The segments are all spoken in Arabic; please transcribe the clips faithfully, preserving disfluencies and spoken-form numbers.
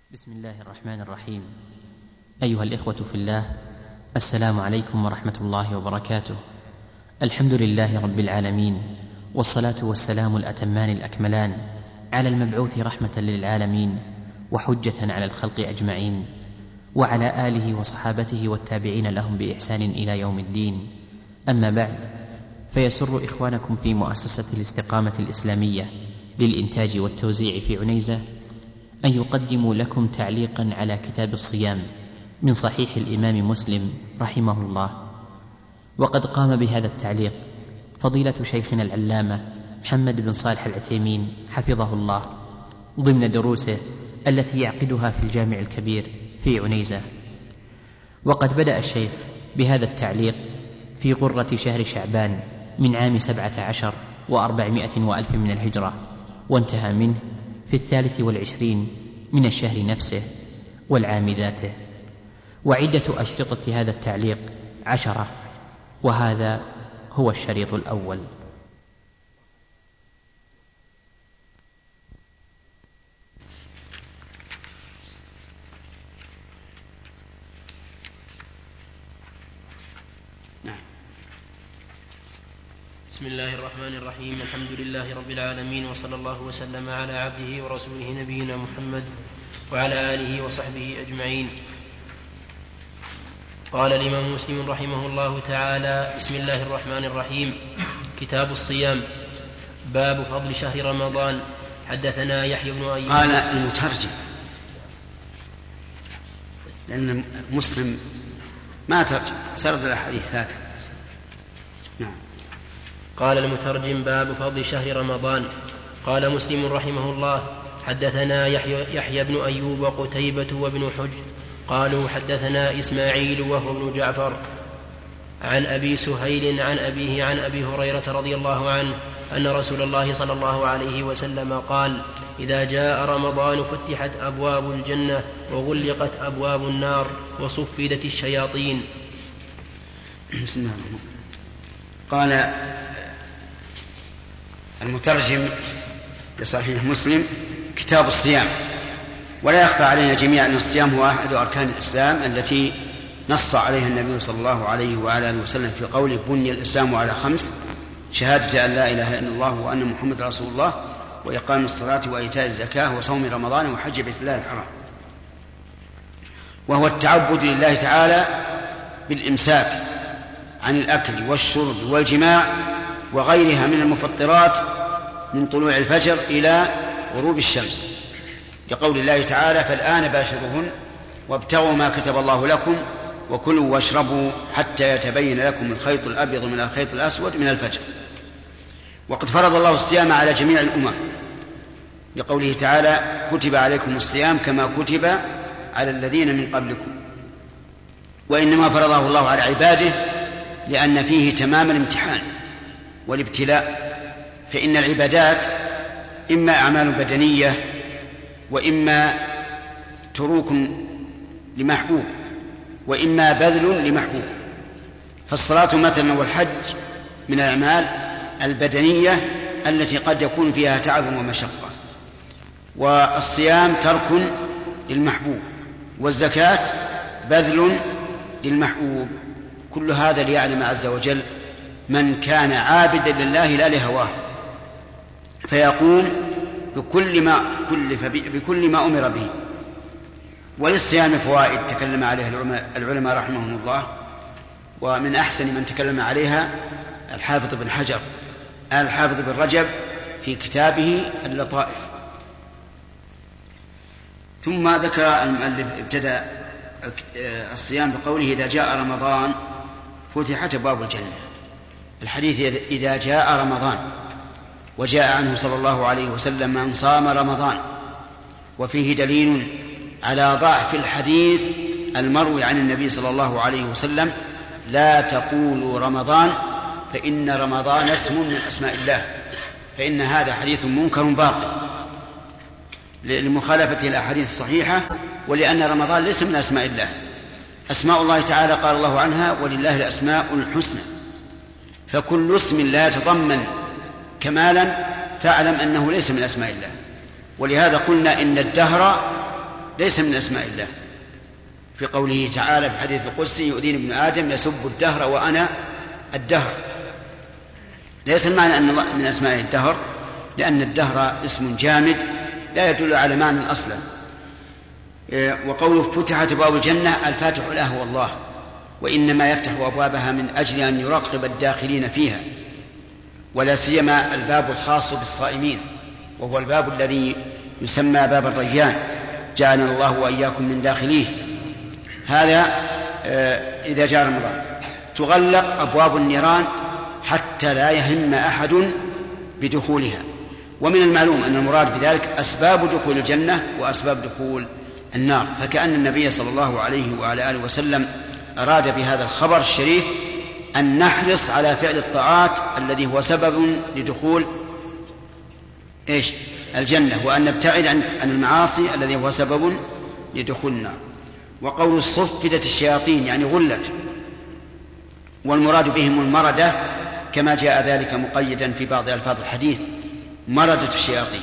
بسم الله الرحمن الرحيم. أيها الإخوة في الله، السلام عليكم ورحمة الله وبركاته. الحمد لله رب العالمين، والصلاة والسلام الأتمان الأكملان على المبعوث رحمة للعالمين وحجة على الخلق أجمعين، وعلى آله وصحابته والتابعين لهم بإحسان إلى يوم الدين. أما بعد، فيسر إخوانكم في مؤسسة الاستقامة الإسلامية للإنتاج والتوزيع في عنيزة أن يقدموا لكم تعليقا على كتاب الصيام من صحيح الإمام مسلم رحمه الله. وقد قام بهذا التعليق فضيلة شيخنا العلامة محمد بن صالح العثيمين حفظه الله ضمن دروسه التي يعقدها في الجامع الكبير في عنيزة. وقد بدأ الشيخ بهذا التعليق في غرة شهر شعبان من عام سبعة عشر وأربعمائة وألف من الهجرة، وانتهى منه في الثالث والعشرين من الشهر نفسه والعام ذاته. وعدة أشرطة هذا التعليق عشرة، وهذا هو الشريط الأول. بسم الله الرحمن الرحيم. الحمد لله رب العالمين، وصلى الله وسلم على عبده ورسوله نبينا محمد وعلى آله وصحبه أجمعين. قال الإمام مسلم رحمه الله تعالى: بسم الله الرحمن الرحيم. كتاب الصيام. باب فضل شهر رمضان. حدثنا يحيى بن أيوب. قال المترجم، لأن مسلم ما ترجم، سرد الأحاديث هكذا. نعم. قال المترجم: باب فضل شهر رمضان. قال مسلم رحمه الله: حدثنا يحيى, يحيى بن أيوب وقتيبة وابن حجر قالوا حدثنا إسماعيل وهو ابن جعفر عن أبي سهيل عن أبيه عن أبي هريرة رضي الله عنه أن رسول الله صلى الله عليه وسلم قال: إذا جاء رمضان فتحت أبواب الجنة وغلقت أبواب النار وصفدت الشياطين. بسم الله الرحمن الرحيم. قال المترجم لصحيح مسلم: كتاب الصيام. ولا يخفى علينا جميعا أن الصيام هو أحد أركان الإسلام التي نص عليها النبي صلى الله عليه وعلى آله وسلم في قوله: بني الإسلام على خمس: شهادة أن لا إله إلا الله وأن محمد رسول الله، وإقام الصلاة وإيتاء الزكاة وصوم رمضان وحج بيت الله الحرام. وهو التعبد لله تعالى بالإمساك عن الأكل والشرب والجماع وغيرها من المفطرات من طلوع الفجر إلى غروب الشمس، لقول الله تعالى: فالآن باشروهن وابتغوا ما كتب الله لكم وكلوا واشربوا حتى يتبين لكم الخيط الأبيض من الخيط الأسود من الفجر. وقد فرض الله الصيام على جميع الأمم، لقوله تعالى: كتب عليكم الصيام كما كتب على الذين من قبلكم. وإنما فرضه الله على عباده لأن فيه تمام الامتحان والابتلاء، فإن العبادات إما أعمال بدنية وإما تروك لمحبوب وإما بذل لمحبوب. فالصلاة مثلا والحج من الأعمال البدنية التي قد يكون فيها تعب ومشقة، والصيام ترك للمحبوب، والزكاة بذل للمحبوب. كل هذا ليعلم عز وجل من كان عابدا لله لا لهواه، فيقوم بكل ما كلف بكل ما أمر به. وللصيام فوائد تكلم عليها العلماء رحمهم الله، ومن أحسن من تكلم عليها الحافظ بن حجر الحافظ بن رجب في كتابه اللطائف. ثم ذكر المؤلف ابتدأ الصيام بقوله: إذا جاء رمضان فتحت أبواب الجنة. الحديث إذا جاء رمضان، وجاء عنه صلى الله عليه وسلم: من صام رمضان. وفيه دليل على ضعف الحديث المروي عن النبي صلى الله عليه وسلم: لا تقولوا رمضان فإن رمضان اسم من أسماء الله، فإن هذا حديث منكر باطل لمخالفة الأحاديث الصحيحة، ولأن رمضان ليس من أسماء الله. أسماء الله تعالى قال الله عنها: ولله الأسماء الحسنى. فكل اسم لا يتضمن كمالا فاعلم أنه ليس من أسماء الله. ولهذا قلنا إن الدهر ليس من أسماء الله، في قوله تعالى في الحديث القدسي يؤذيني ابن آدم يسب الدهر وأنا الدهر. ليس المعنى أن من أسماء الدهر، لأن الدهر اسم جامد لا يدل على معنى أصلا. وقوله فتحت أبواب الجنة، الفاتح له هو الله، وإنما يفتح أبوابها من أجل أن يراقب الداخلين فيها، ولا سيما الباب الخاص بالصائمين، وهو الباب الذي يسمى باب الريان، جعلنا الله وإياكم من داخليه. هذا إذا جاء رمضان. تغلق أبواب النيران حتى لا يهم أحد بدخولها. ومن المعلوم أن المراد بذلك أسباب دخول الجنة وأسباب دخول النار، فكأن النبي صلى الله عليه وعلى آله وسلم أراد بهذا الخبر الشريف أن نحرص على فعل الطاعات الذي هو سبب لدخول إيش؟ الجنة، وأن نبتعد عن المعاصي الذي هو سبب لدخول النار. وقول صفدت الشياطين يعني غلت، والمراد بهم المردة كما جاء ذلك مقيدا في بعض ألفاظ الحديث، مردة الشياطين،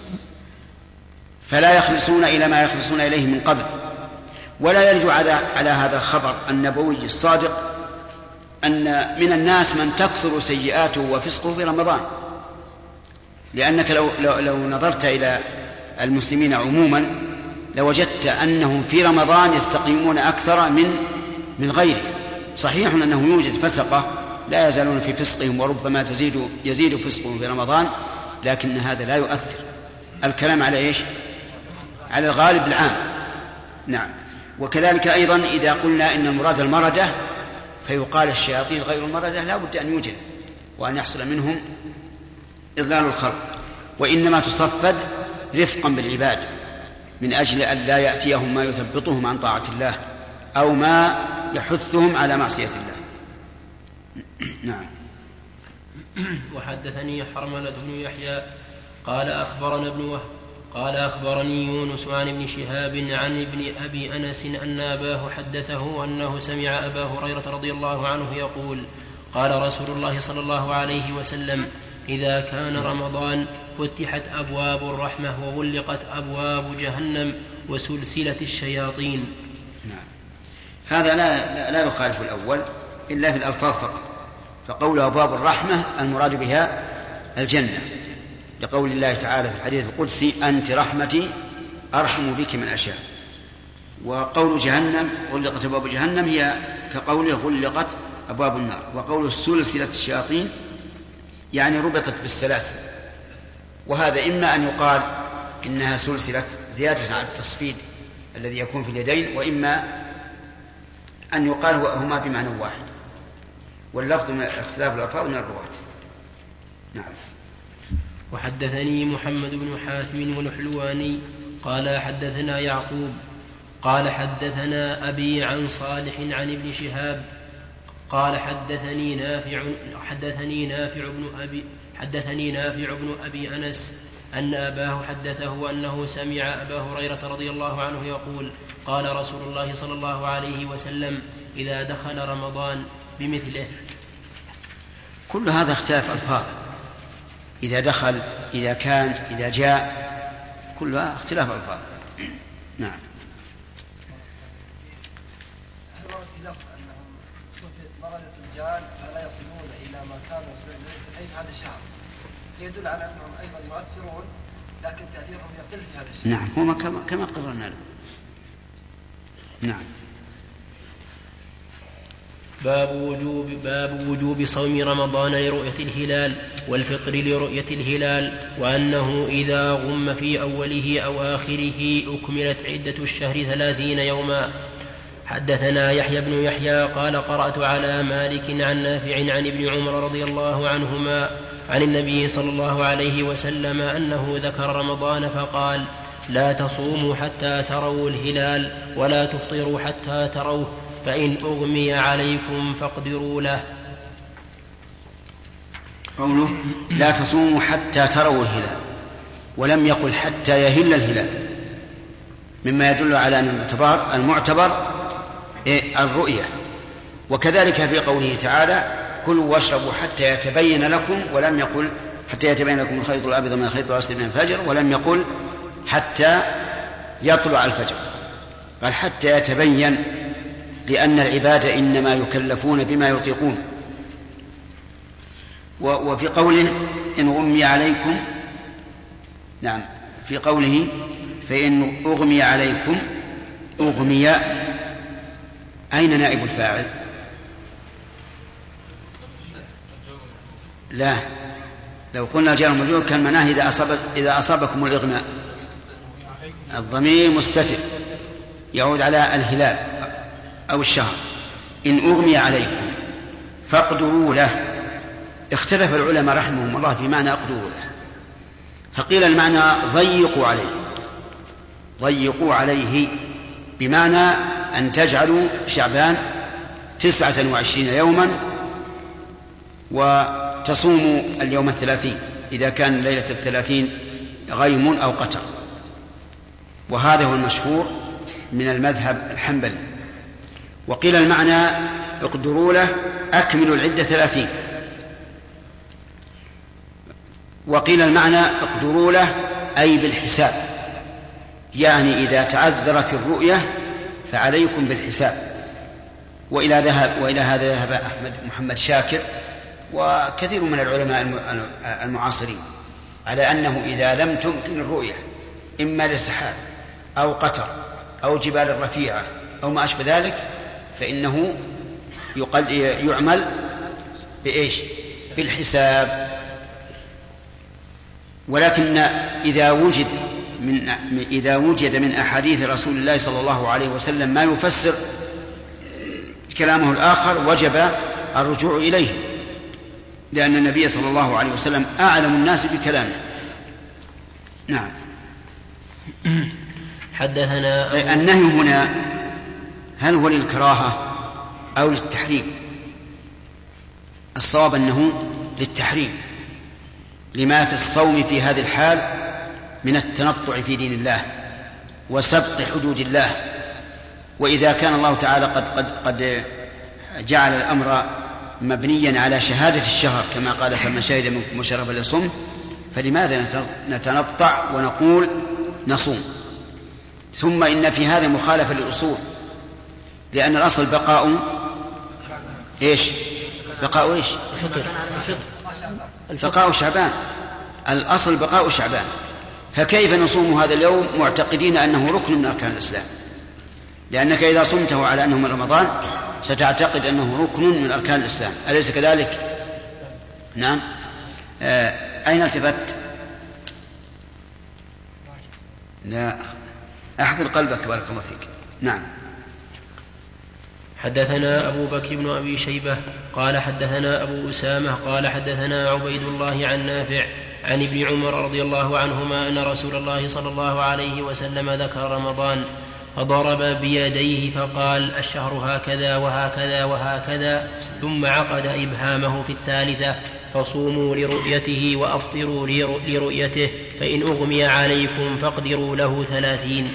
فلا يخلصون إلى ما يخلصون إليه من قبل. ولا يرد على, على هذا الخبر النبوي الصادق أن من الناس من تكثر سيئاته وفسقه في رمضان، لأنك لو, لو, لو نظرت إلى المسلمين عموما لوجدت أنهم في رمضان يستقيمون أكثر من من غيره. صحيح أنه يوجد فسقة لا يزالون في فسقهم وربما تزيد يزيد فسقهم في رمضان، لكن هذا لا يؤثر. الكلام على إيش؟ على الغالب العام. نعم. وكذلك أيضا إذا قلنا إن المراد المردة فيقال الشياطين غير المردة لا بد أن يوجد وأن يحصل منهم إضلال الخلق، وإنما تصفد رفقا بالعباد من أجل أن لا يأتيهم ما يثبطهم عن طاعة الله أو ما يحثهم على معصية الله. نعم. وحدثني حرملة بن يحيى قال أخبرنا ابن وهب قال أخبرني يونس عن ابن شهاب عن ابن أبي أنس أن أباه حدثه أنه سمع أبا هريرة رضي الله عنه يقول قال رسول الله صلى الله عليه وسلم إذا كان رمضان فتحت أبواب الرحمة وغلقت أبواب جهنم وسلسلة الشياطين. نعم. هذا لا, لا يخالف الأول إلا في الألفاظ فقط، فقول أبواب الرحمة المراد بها الجنة، لقول الله تعالى في الحديث القدسي أنت رحمتي أرحم بك من أشاء. وقول جهنم غلقت أبواب جهنم هي كقوله غلقت أبواب النار. وقول سلسلة الشياطين يعني ربطت بالسلاسل، وهذا إما أن يقال إنها سلسلة زيادة على التصفيد الذي يكون في اليدين، وإما أن يقال هما بمعنى واحد، واللفظ من اختلاف الألفاظ من الرواة. نعم. وحدثني محمد بن حاتم والحلواني قال حدثنا يعقوب قال حدثنا أبي عن صالح عن ابن شهاب قال حدثني نافع حدثني نافع بن أبي حدثني نافع بن أبي أنس أن أباه حدثه أنه سمع أبا هريرة رضي الله عنه يقول قال رسول الله صلى الله عليه وسلم إذا دخل رمضان بمثله. كل هذا اختلاف ألفاظ، إذا دخل، إذا كان، إذا جاء، كلها اختلاف ألفاظ. نعم. الرجال فلا يصلون إلى ما كانوا يصلون حيث هذا الشهر، يدل على أنهم أيضا يؤثرون لكن تأثيرهم يقل في هذا الشهر. نعم، هو كما كما قررنا له. نعم. باب وجوب باب وجوب صوم رمضان لرؤية الهلال والفطر لرؤية الهلال، وأنه إذا غم في أوله أو آخره أكملت عدة الشهر ثلاثين يوما. حدثنا يحيى بن يحيى قال قرأت على مالك عن نافع عن ابن عمر رضي الله عنهما عن النبي صلى الله عليه وسلم أنه ذكر رمضان فقال لا تصوموا حتى تروا الهلال ولا تفطروا حتى تروه، فإن أغمي عليكم فاقدروا له. قوله لا تصوموا حتى تروا الهلال ولم يقل حتى يهل الهلال، مما يدل على أن المعتبر, المعتبر الرؤية. وكذلك في قوله تعالى كلوا واشربوا حتى يتبين لكم، ولم يقل حتى يتبين لكم الخيط الأبيض من الخيط الأسود من الفجر، ولم يقل حتى يطلع الفجر. قال حتى يتبين، لأن العباد إنما يكلفون بما يطيقون. وفي قوله إن غمي عليكم، نعم في قوله فإن أغمي عليكم، أغمي أين نائب الفاعل؟ لا، لو قلنا جار مجرور كان معناه إذا, أصاب إذا أصابكم الإغماء. الضمير مستتر يعود على الهلال أو الشهر. إن أغمي عليكم فاقدروا له. اختلف العلماء رحمهم الله في معنى اقدروا له، فقيل المعنى ضيقوا عليه، ضيقوا عليه بمعنى أن تجعلوا شعبان تسعة وعشرين يوما وتصوموا اليوم الثلاثين إذا كان ليلة الثلاثين غيم أو قتر. وهذا هو المشهور من المذهب الحنبلي. وقيل المعنى اقدروا له أكملوا العدة ثلاثين. وقيل المعنى اقدروا له أي بالحساب، يعني إذا تعذرت الرؤية فعليكم بالحساب. وإلى, ذهب وإلى هذا ذهب أحمد محمد شاكر وكثير من العلماء المعاصرين على أنه إذا لم تمكن الرؤية إما لسحاب أو قطر أو جبال رفيعة أو ما أشبه ذلك فإنه يعمل بإيش؟ بالحساب. ولكن إذا وجد من إذا وجد من أحاديث رسول الله صلى الله عليه وسلم ما يفسر كلامه الآخر وجب الرجوع إليه، لأن النبي صلى الله عليه وسلم أعلم الناس بكلامه. نعم. حدثنا النهي هنا هل هو للكراهة أو للتحريم؟ الصواب أنه للتحريم، لما في الصوم في هذه الحال من التنطع في دين الله وسبق حدود الله. وإذا كان الله تعالى قد, قد, قد جعل الأمر مبنيا على شهادة الشهر كما قال فمن شهد منكم الشهر فليصم، فلماذا نتنطع ونقول نصوم؟ ثم إن في هذا مخالفة للأصول، لأن الأصل بقاء إيش؟ بقاء إيش؟ بقاء شعبان. الأصل بقاء شعبان، فكيف نصوم هذا اليوم معتقدين أنه ركن من أركان الإسلام؟ لأنك إذا صمته على أنه من رمضان ستعتقد أنه ركن من أركان الإسلام، أليس كذلك؟ نعم. آه أين التفت؟ لا، أحضر قلبك بارك الله فيك. نعم. حدثنا أبو بكر بن أبي شيبة قال حدثنا أبو أسامة قال حدثنا عبيد الله عن نافع عن ابن عمر رضي الله عنهما أن رسول الله صلى الله عليه وسلم ذكر رمضان فضرب بيديه فقال الشهر هكذا وهكذا وهكذا، ثم عقد إبهامه في الثالثة فصوموا لرؤيته وأفطروا لرؤيته، فإن أغمي عليكم فاقدروا له ثلاثين.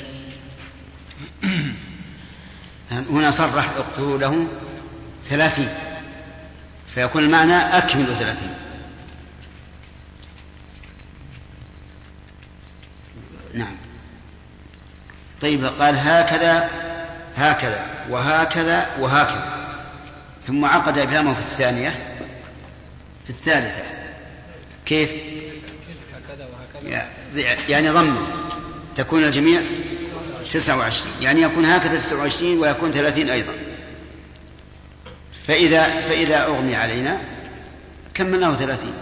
هنا صرح اقتلوا له ثلاثين، فيكون المعنى أكملوا ثلاثين. نعم. طيب قال هكذا هكذا وهكذا وهكذا، ثم عقد إبهامه في الثانية في الثالثة. كيف؟ يعني ضمن تكون الجميع تسعة وعشرين، يعني يكون هكذا تسعة وعشرين ويكون ثلاثين أيضا. فإذا, فإذا أغمي علينا كملناه ثلاثين.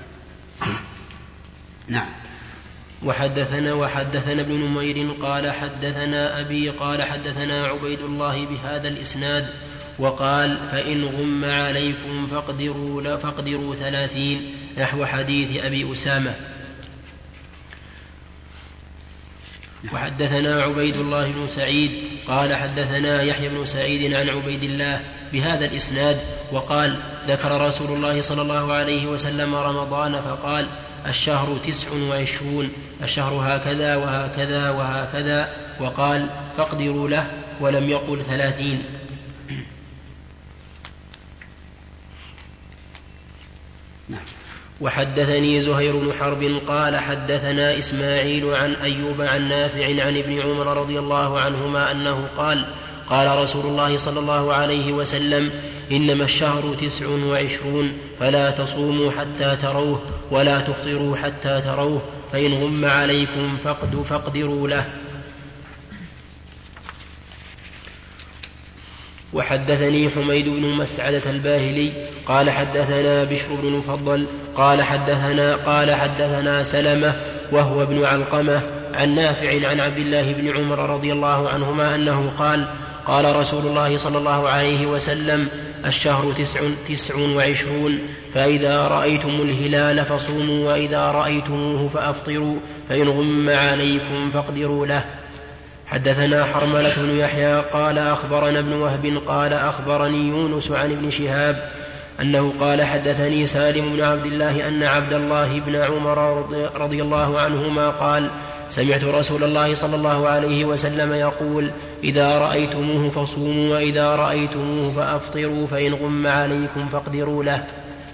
نعم. وحدثنا وحدثنا ابن نمير قال حدثنا أبي قال حدثنا عبيد الله بهذا الإسناد وقال فإن غم عليكم فاقدروا, فاقدروا ثلاثين، نحو حديث أبي أسامة. وحدثنا عبيد الله بن سعيد قال حدثنا يحيى بن سعيد عن عبيد الله بهذا الإسناد وقال ذكر رسول الله صلى الله عليه وسلم رمضان فقال الشهر تسع وعشرون، الشهر هكذا وهكذا وهكذا، وقال فاقدروا له ولم يقل ثلاثين. نعم. وحدثني زهير بن حرب قال حدثنا إسماعيل عن أيوب عن نافع عن ابن عمر رضي الله عنهما أنه قال قال رسول الله صلى الله عليه وسلم إنما الشهر تسع وعشرون فلا تصوموا حتى تروه ولا تفطروا حتى تروه فإن غم عليكم فقد فاقدروا له. وحدثني حميد بن مسعدة الباهلي قال حدثنا بشر بن المفضل قال حدثنا قال حدثنا سلمة وهو ابن علقمة عن نافع عن عبد الله بن عمر رضي الله عنهما أنه قال قال رسول الله صلى الله عليه وسلم الشهر تسع, تسع وعشرون فإذا رأيتم الهلال فصوموا وإذا رأيتموه فأفطروا فإن غم عليكم فاقدروا له. حدثنا حرملة بن يحيى قال أخبرنا ابن وهب قال أخبرني يونس عن ابن شهاب أنه قال حدثني سالم بن عبد الله أن عبد الله بن عمر رضي الله عنهما قال سمعت رسول الله صلى الله عليه وسلم يقول إذا رأيتموه فصوموا وإذا رأيتموه فأفطروا فإن غم عليكم فاقدروا له.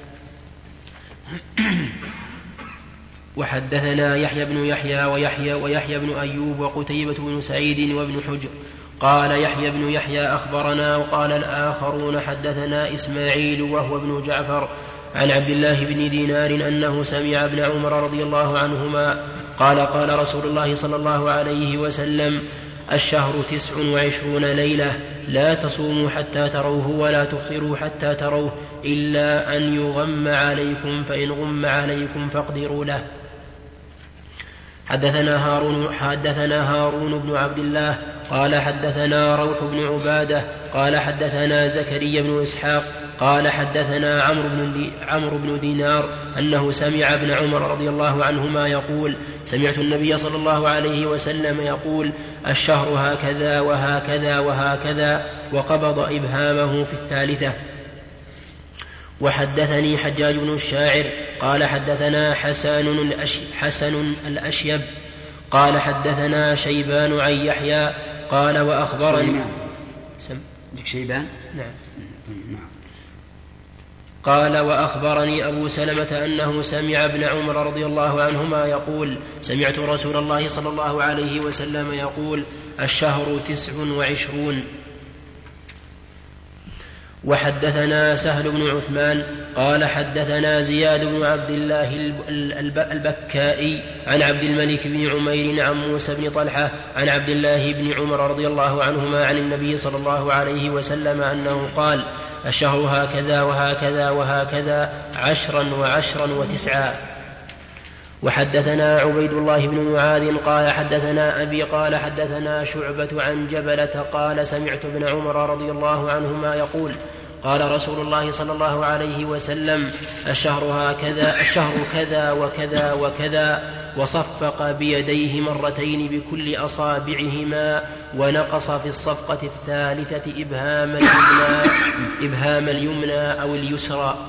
وحدثنا يحيى بن يحيى ويحيى, ويحيى بن أيوب وقتيبة بن سعيد وابن حجر قال يحيى بن يحيى أخبرنا وقال الآخرون حدثنا إسماعيل وهو ابن جعفر عن عبد الله بن دينار أنه سمع ابن عمر رضي الله عنهما قال قال رسول الله صلى الله عليه وسلم الشهر تسع وعشرون ليلة لا تصوموا حتى تروه ولا تفطروا حتى تروه إلا أن يغم عليكم فإن غم عليكم فاقدروا له. حدثنا هارون, حدثنا هارون بن عبد الله قال حدثنا روح بن عبادة قال حدثنا زكريا بن إسحاق قال حدثنا عمرو بن, عمرو بن دينار أنه سمع ابن عمر رضي الله عنهما يقول سمعت النبي صلى الله عليه وسلم يقول الشهر هكذا وهكذا وهكذا وقبض إبهامه في الثالثة. وحدثني حجاج بن الشاعر قال حدثنا حسن, الأش... حسن الأشيب قال حدثنا شيبان عن يحيى قال وأخبرني سم... شيبان نعم. قال وأخبرني أبو سلمة أنه سمع ابن عمر رضي الله عنهما يقول سمعت رسول الله صلى الله عليه وسلم يقول الشهر تسع وعشرون. وحدثنا سهل بن عثمان قال حدثنا زياد بن عبد الله البكائي عن عبد الملك بن عمير عن موسى بن طلحة عن عبد الله بن عمر رضي الله عنهما عن النبي صلى الله عليه وسلم أنه قال الشهر هكذا وهكذا وهكذا عشرا وعشرا وتسعا. وحدثنا عبيد الله بن معاذ قال حدثنا أبي قال حدثنا شعبة عن جبلة قال سمعت ابن عمر رضي الله عنهما يقول قال رسول الله صلى الله عليه وسلم الشهر هكذا الشهر كذا وكذا وكذا وصفق بيديه مرتين بكل أصابعهما ونقص في الصفقة الثالثة إبهام اليمنى, إبهام اليمنى أو اليسرى.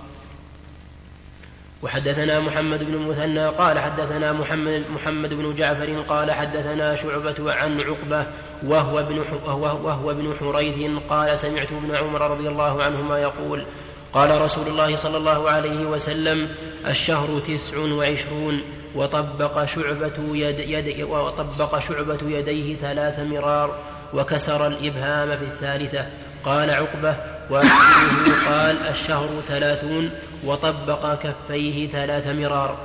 وحدثنا محمد بن المثنى قال حدثنا محمد, محمد بن جعفر قال حدثنا شعبة عن عقبة وهو ابن, وهو ابن حريث قال سمعت ابن عمر رضي الله عنهما يقول قال رسول الله صلى الله عليه وسلم الشهر تسع وعشرون وطبق شعبة, يد يد وطبق شعبة يديه ثلاث مرار وكسر الإبهام في الثالثة. قال عقبة وأخبره قال الشهر ثلاثون وطبق كفيه ثلاث مرار.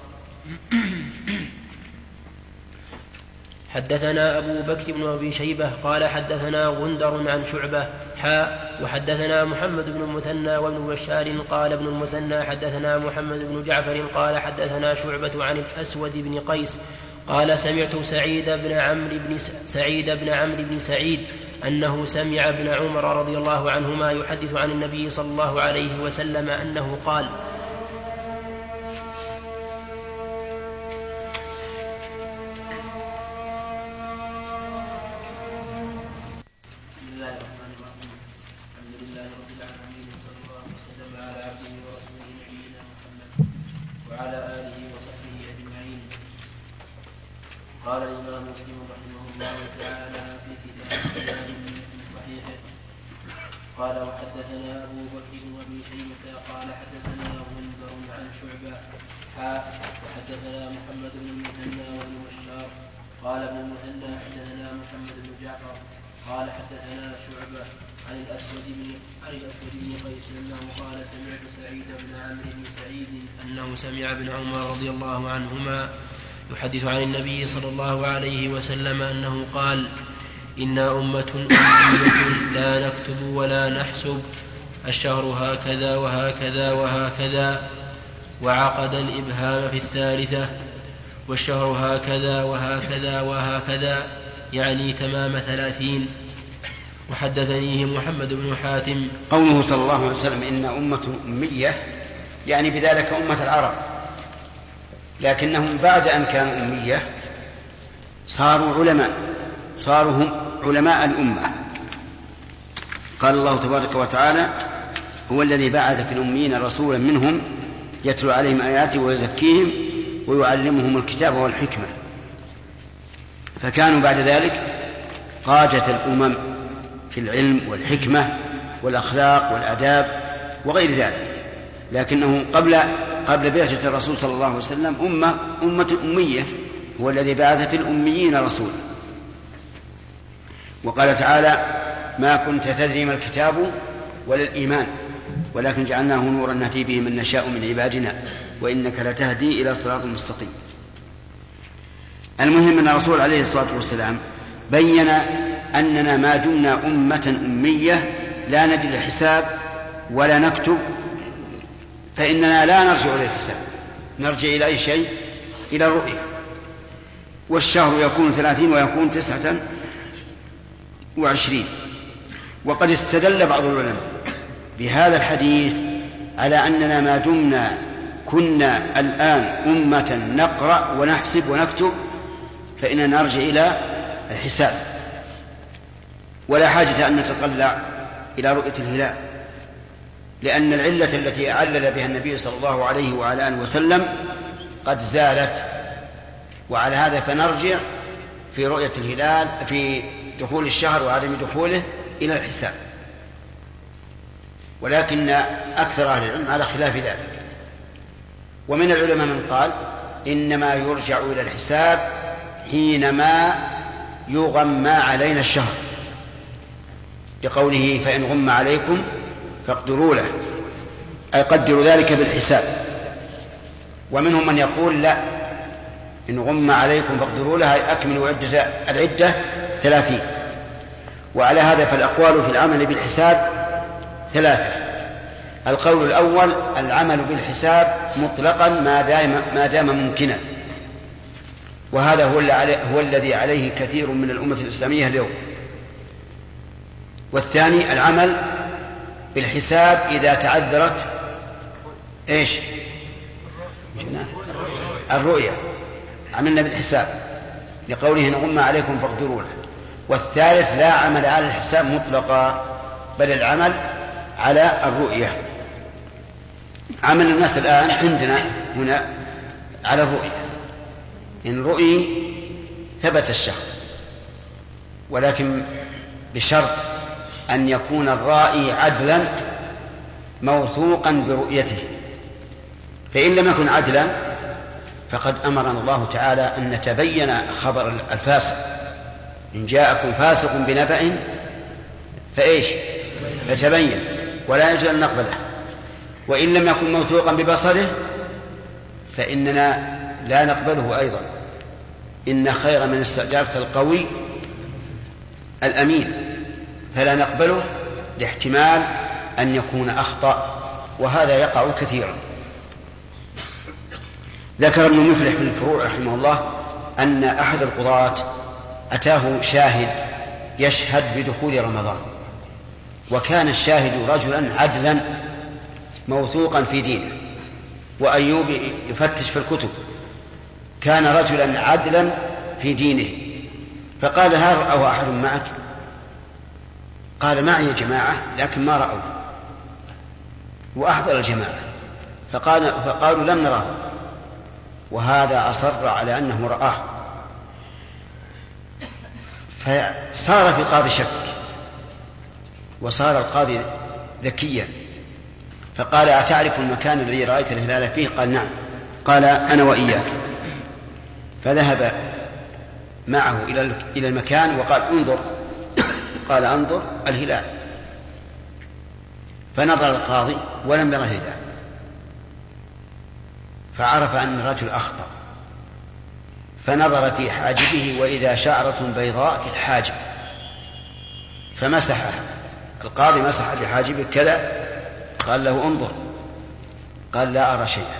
حدثنا أبو بكر بن أبي شيبة قال حدثنا غندر عن شعبة حاء وحدثنا محمد بن المثنى وابن بشار قال ابن المثنى حدثنا محمد بن جعفر قال حدثنا شعبة عن الأسود بن قيس قال سمعت سعيد بن عمرو بن سعيد بن عمرو بن سعيد أنه سمع ابن عمر رضي الله عنهما يحدث عن النبي صلى الله عليه وسلم أنه قال قال الإمام مسلم رحمه الله تعالى في كتاب الصيام في صحيحه قال وحدثنا أبو بكر بن أبي شيبة قال حدثنا غندر عن شعبة حاء وحدثنا محمد بن المثنى وابن بشار قال ابن المثنى حدثنا محمد بن جعفر قال حدثنا شعبة عن الأسود بن عن الأسود بن قيس أنه قال سمعت سعيد بن عمرو بن سعيد أنه سمع ابن عمر رضي الله عنهما يحدث عن النبي صلى الله عليه وسلم أنه قال إنا أمة أمية لا نكتب ولا نحسب الشهر هكذا وهكذا وهكذا وعقد الإبهام في الثالثة والشهر هكذا وهكذا وهكذا يعني تمام ثلاثين. وحدثنيه محمد بن حاتم. قوله صلى الله عليه وسلم إن أمة أمية يعني بذلك أمة العرب، لكنهم بعد أن كانوا أمية صاروا علماء، صاروا هم علماء الأمة. قال الله تبارك وتعالى هو الذي بعث في الأميين رسولا منهم يتلو عليهم آياته ويزكيهم ويعلمهم الكتاب والحكمة، فكانوا بعد ذلك قادة الأمم في العلم والحكمة والأخلاق والآداب وغير ذلك. لكنه قبل قبل بعثة الرسول صلى الله عليه وسلم أمة أمة أمية، هو الذي بعث في الأميين رسولا. وقال تعالى ما كنت تدري ما الكتاب ولا الإيمان ولكن جعلناه نورا نهدي به من نشاء من عبادنا وإنك لتهدي إلى صراط مستقيم. المهم أن الرسول عليه الصلاة والسلام بين أننا ما دمنا أمة أمية لا ندري الحساب ولا نكتب فإننا لا نرجع إلى الحساب، نرجع إلى أي شيء؟ إلى الرؤية. والشهر يكون ثلاثين ويكون تسعة وعشرين. وقد استدل بعض العلماء بهذا الحديث على أننا ما دمنا كنا الآن أمة نقرأ ونحسب ونكتب فإننا نرجع إلى الحساب، ولا حاجة أن نتطلع إلى رؤية الهلال، لأن العلة التي علل بها النبي صلى الله عليه وعلى آله وسلم قد زالت. وعلى هذا فنرجع في رؤية الهلال في دخول الشهر وعدم دخوله إلى الحساب. ولكن أكثر أهل العلم على خلاف ذلك. ومن العلماء من قال إنما يرجع إلى الحساب حينما يغمى علينا الشهر، لقوله فإن غم عليكم فاقدروا له، أي قدروا ذلك بالحساب. ومنهم من يقول لا، إن غم عليكم فاقدروا له أي أكملوا العدة ثلاثين. وعلى هذا فالأقوال في العمل بالحساب ثلاثة. القول الأول العمل بالحساب مطلقا ما دام, ما دام ممكنا، وهذا هو, هو الذي عليه كثير من الأمة الإسلامية اليوم. والثاني العمل بالحساب إذا تعذرت إيش؟ الرؤية، عملنا بالحساب لقوله إن غم عليكم فاقدروا له. والثالث لا عمل على الحساب مطلقا بل العمل على الرؤية. عمل الناس الآن عندنا هنا على الرؤية، إن رؤي ثبت الشهر، ولكن بشرط أن يكون الرائي عدلا موثوقا برؤيته. فإن لم يكن عدلا فقد أمرنا الله تعالى أن نتبين خبر الفاسق، إن جاءكم فاسق بنبأ فإيش؟ فتبين، ولا يجوز أن نقبله. وإن لم يكن موثوقا ببصره فإننا لا نقبله أيضا. إن خير من استأجرت القوي الأمين، فلا نقبله لاحتمال أن يكون أخطأ، وهذا يقع كثيرا. ذكر ابن مفلح في الفروع رحمه الله أن أحد القضاة أتاه شاهد يشهد بدخول رمضان، وكان الشاهد رجلا عدلا موثوقا في دينه. وأيوب يفتش في الكتب كان رجلا عدلا في دينه، فقال هل رأه أحد معك؟ قال معي جماعة لكن ما رأوا، وأحضر الجماعة فقال فقالوا لم نراه، وهذا أصر على أنه رآه. فصار في قاضي شك، وصار القاضي ذكيا فقال: أتعرف المكان الذي رأيت الهلال فيه؟ قال: نعم. قال: أنا وإياك. فذهب معه إلى المكان وقال: انظر. قال: انظر الهلال. فنظر القاضي ولم ير الهلال، فعرف أن الرجل أخطأ، فنظر في حاجبه وإذا شعرة بيضاء في الحاجب فمسحها. القاضي مسح بحاجبه كذا، قال له: انظر. قال: لا أرى شيئا.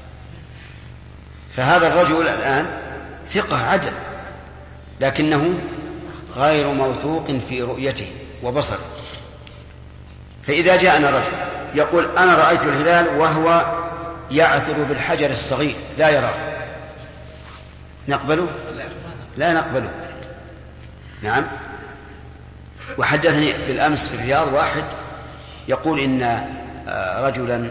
فهذا الرجل الآن ثقة عدل، لكنه غير موثوق في رؤيته وبصره. فإذا جاءنا رجل يقول: أنا رأيت الهلال وهو يعثر بالحجر الصغير لا يراه، نقبله؟ لا نقبله. نعم. وحدثني بالأمس في الرياض واحد يقول إن رجلا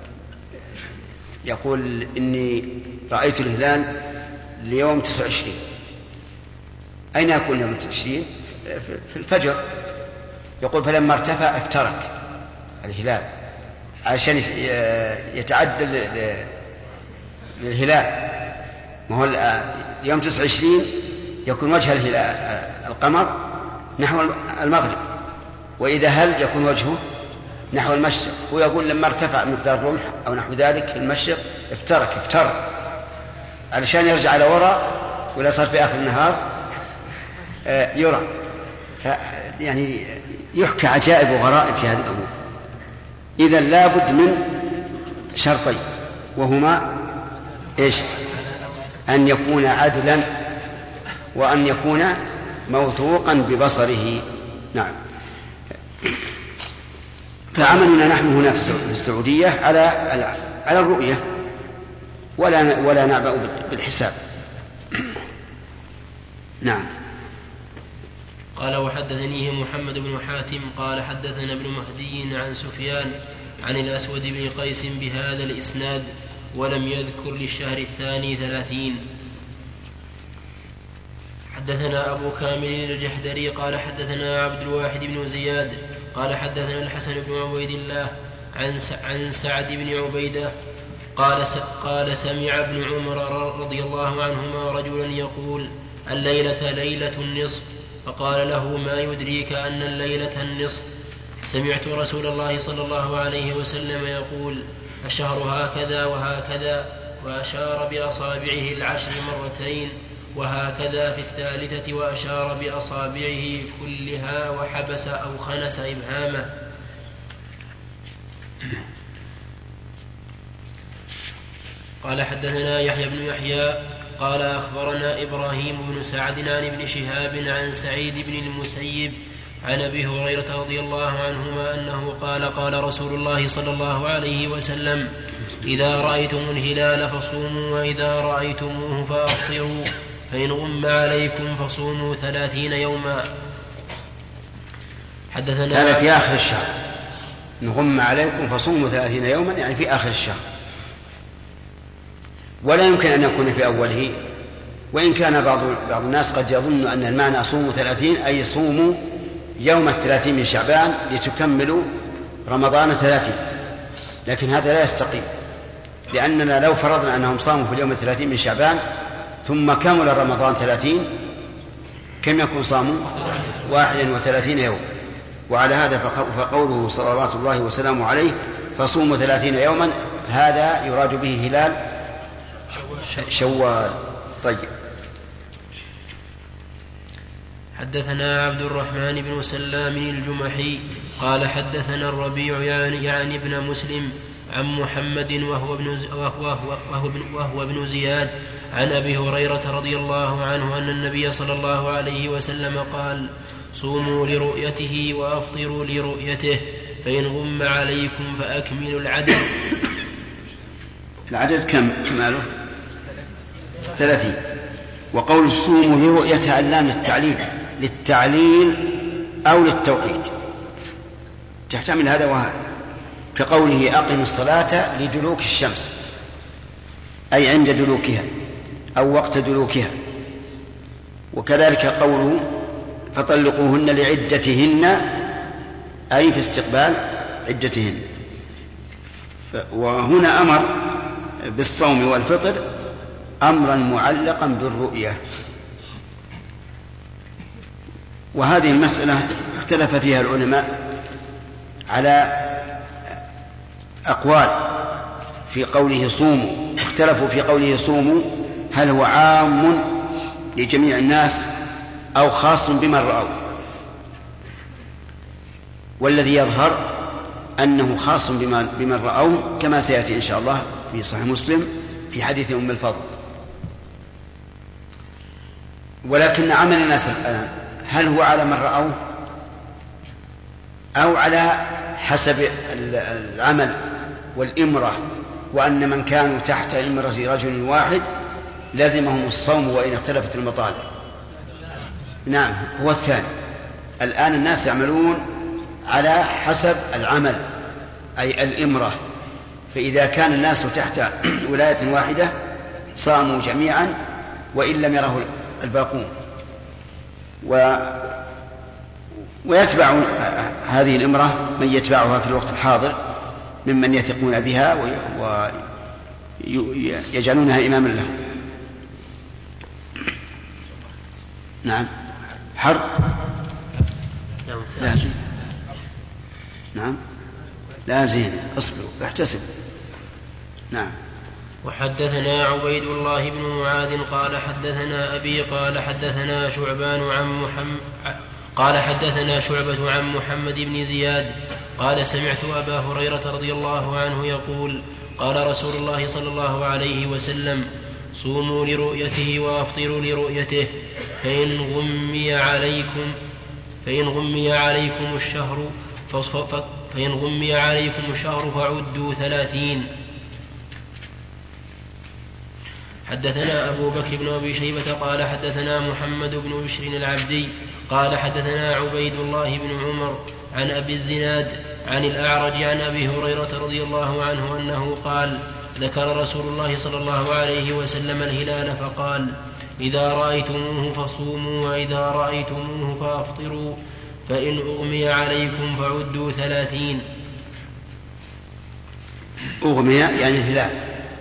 يقول: إني رأيت الهلال ليوم تسعة وعشرين. أين يكون يوم تسعة وعشرين؟ في الفجر. يقول: فلما ارتفع افترك الهلال عشان يتعدل للهلال. ما هو يوم تسعة وعشرين يكون وجه الهلال القمر نحو المغرب، وإذا هل يكون وجهه نحو المشرق. ويقول: لما ارتفع مقدار الرمح أو نحو ذلك في المشرق افترك افترك علشان يرجع على وراء، ولا صار في آخر النهار يرى. يعني يحكى عجائب وغرائب في هذه الأمور. إذن لابد من شرطين، وهما إيش؟ أن يكون عدلا، وأن يكون موثوقا ببصره. نعم. فعملنا نحن هنا في السعودية على على الرؤية، ولا ولا نعبأ بالحساب. نعم. قال: وحدثنيه محمد بن حاتم قال: حدثنا ابن مهدي عن سفيان عن الأسود بن قيس بهذا الإسناد، ولم يذكر للشهر الثاني ثلاثين. حدثنا أبو كامل الجحدري قال: حدثنا عبد الواحد بن زياد قال: حدثنا الحسن بن عبيد الله عن عن سعد بن عبيدة قال قال سمع ابن عمر رضي الله عنهما رجلا يقول: الليلة ليلة النصف. فقال له: ما يدريك أن الليلة النصف؟ سمعت رسول الله صلى الله عليه وسلم يقول: الشهر هكذا وهكذا، وأشار بأصابعه العشر مرتين، وهكذا في الثالثة، وأشار بأصابعه كلها وحبس أو خنس إبهامه. قال: حدثنا يحيى بن يحيى قال: أخبرنا إبراهيم بن سعد عن ابن شهاب عن سعيد بن المسيب عن أبي هريرة رضي الله عنهما أنه قال: قال رسول الله صلى الله عليه وسلم: إذا رأيتم الهلال فصوموا، وإذا رأيتموه فأفطروا، فإن غم عليكم فصوموا ثلاثين يوما. حدثنا هذا في آخر الشهر. إن غم عليكم فصوموا ثلاثين يوما، يعني في آخر الشهر، ولا يمكن أن يكون في أوله. وإن كان بعض بعض الناس قد يظن أن المعنى صوموا ثلاثين أي صوموا يوم الثلاثين من شعبان لتكملوا رمضان ثلاثين، لكن هذا لا يستقيم، لأننا لو فرضنا أنهم صاموا في اليوم الثلاثين من شعبان ثم كمل رمضان ثلاثين، كم يكون صاموا؟ واحد وثلاثين يوم. وعلى هذا فقوله صلوات الله وسلامه عليه: فصوموا ثلاثين يوما، هذا يراد به هلال شوال. طيب. حدثنا عبد الرحمن بن سلام الجمحي قال: حدثنا الربيع يعني, يعني ابن مسلم عن محمد وهو ابن, وهو, وهو, وهو ابن زياد عن أبي هريرة رضي الله عنه أن النبي صلى الله عليه وسلم قال: صوموا لرؤيته وأفطروا لرؤيته، فإن غم عليكم فأكملوا العدد. العدد كم كماله؟ ثلاثين. وقول صوموا لرؤيته اللام للتعليل للتعليل أو للتوقيت، تحتمل هذا وهذا، كقوله: أقم الصلاة لدلوك الشمس، أي عند دلوكها أو وقت دلوكها. وكذلك قوله: فطلقوهن لعدتهن أي في استقبال عدتهن. وهنا أمر بالصوم والفطر أمرا معلقا بالرؤية، وهذه المسألة اختلف فيها العلماء على أقوال. في قوله صوموا، اختلفوا في قوله صوموا هل هو عام لجميع الناس أو خاص بمن رأوا، والذي يظهر أنه خاص بمن رأوه كما سيأتي إن شاء الله في صحيح مسلم في حديث أم الفضل. ولكن عمل الناس الآن هل هو على من رأوه أو على حسب العمل والإمرة، وأن من كانوا تحت إمرة رجل واحد لازمهم الصوم وإن اختلفت المطالب. نعم، هو الثاني. الآن الناس يعملون على حسب العمل أي الإمرة، فإذا كان الناس تحت ولاية واحدة صاموا جميعا وإن لم يره الباقون، و ويتبع هذه الإمرة من يتبعها في الوقت الحاضر ممن يثقون بها ويجعلونها إماما له. نعم. حرب لازم. نعم لازم. اصبروا احتسب. نعم. وحدثنا عبيد الله بن معاذ قال حدثنا أبي قال حدثنا شعبان عن محمد قال حدثنا شعبة عن محمد بن زياد قال سمعت أبا هريرة رضي الله عنه يقول قال رسول الله صلى الله عليه وسلم صوموا لرؤيته وأفطروا لرؤيته فإن غمي عليكم فإن غمي عليكم الشهر فإن غمي عليكم الشهر فعدوا ثلاثين. حدثنا أبو بكر بن أبي شيبة قال حدثنا محمد بن بشر العبدي قال حدثنا عبيد الله بن عمر عن أبي الزناد عن الأعرج عن أبي هريرة رضي الله عنه أنه قال ذكر رسول الله صلى الله عليه وسلم الهلال فقال إذا رأيتموه فصوموا وإذا رأيتموه فأفطروا فإن أغمي عليكم فعدوا ثلاثين. أغمي يعني الهلال،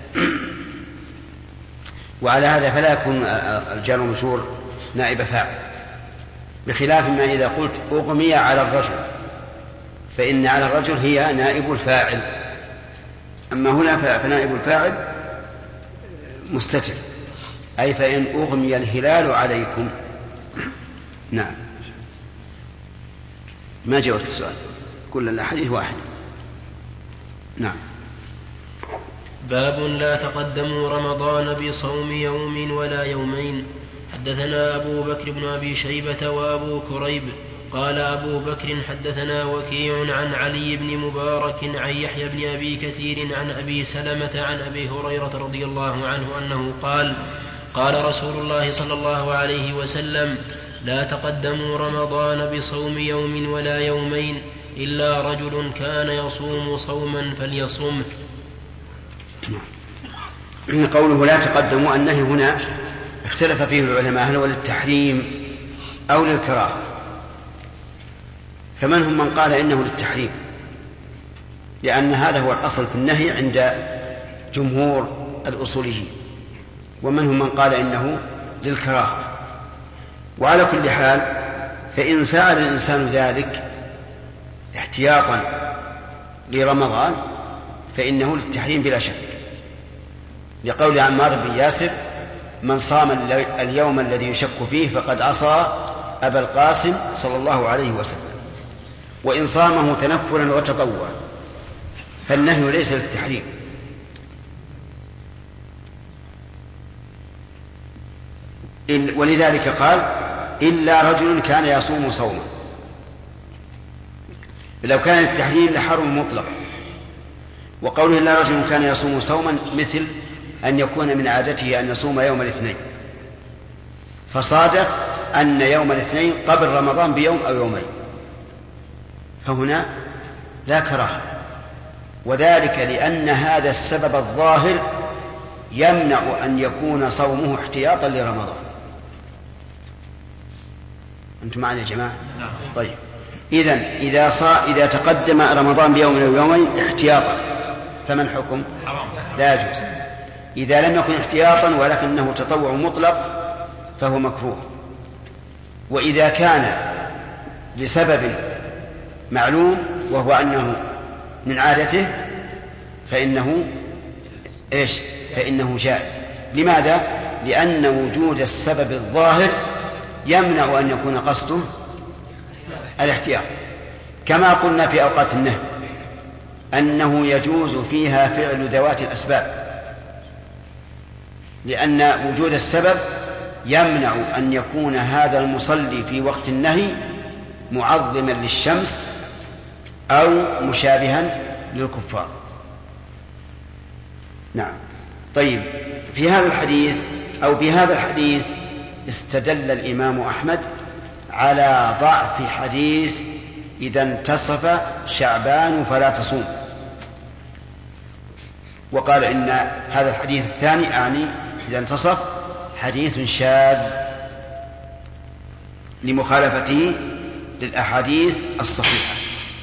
وعلى هذا فلا يكون الجار والمجرور نائب فاعل، بخلاف ما إذا قلت أغمي على الرجل فإن على الرجل هي نائب الفاعل، أما هنا فنائب الفاعل مستتر، أي فإن أغمي الهلال عليكم. نعم. ما جاوبت السؤال، كل الأحاديث واحد. نعم. باب لا تقدموا رمضان بصوم يوم ولا يومين. حدثنا أبو بكر بن أبي شيبة وأبو كريب قال أبو بكر حدثنا وكيع عن علي بن مبارك عن يحيى بن أبي كثير عن أبي سلمة عن أبي هريرة رضي الله عنه أنه قال قال رسول الله صلى الله عليه وسلم لا تقدموا رمضان بصوم يوم ولا يومين إلا رجل كان يصوم صوما فليصمه. قوله لا تقدموا النهي هنا اختلف فيه العلماء هل هو للتحريم أو للكراهة، فمنهم من قال إنه للتحريم لأن هذا هو الأصل في النهي عند جمهور الأصوليين، ومنهم من قال إنه للكراهة. وعلى كل حال فإن فعل الإنسان ذلك احتياطا لرمضان فإنه للتحريم بلا شك، لقول عمار بن ياسر من صام اليوم الذي يشك فيه فقد عصى أبا القاسم صلى الله عليه وسلم، وإن صامه تنفلا وتطوعا، فالنهي ليس للتحريم. ولذلك قال إلا رجل كان يصوم صوما، لو كان التحريم لحرم مطلق. وقوله إلا رجل كان يصوم صوما مثل أن يكون من عادته أن يصوم يوم الاثنين، فصادف أن يوم الاثنين قبل رمضان بيوم أو يومين، فهنا لا كراهة، وذلك لأن هذا السبب الظاهر يمنع أن يكون صومه احتياطا لرمضان. أنتم معنا يا جماعة؟ طيب. إذن إذا صار إذا تقدم رمضان بيوم أو يومين احتياطا فما الحكم؟ لا يجوز. إذا لم يكن احتياطا ولكنه تطوع مطلق فهو مكروه. وإذا كان لسبب معلوم وهو أنه من عادته فإنه إيش؟ فإنه جائز. لماذا؟ لأن وجود السبب الظاهر يمنع أن يكون قصده الاحتياط، كما قلنا في أوقات النهي أنه يجوز فيها فعل ذوات الأسباب، لأن وجود السبب يمنع أن يكون هذا المصلي في وقت النهي معظما للشمس أو مشابها للكفار. نعم. طيب، في هذا الحديث أو بهذا الحديث استدل الإمام أحمد على ضعف حديث إذا انتصف شعبان فلا تصوم، وقال إن هذا الحديث الثاني أعني إذا انتصف حديث شاذ لمخالفته للأحاديث الصحيحة.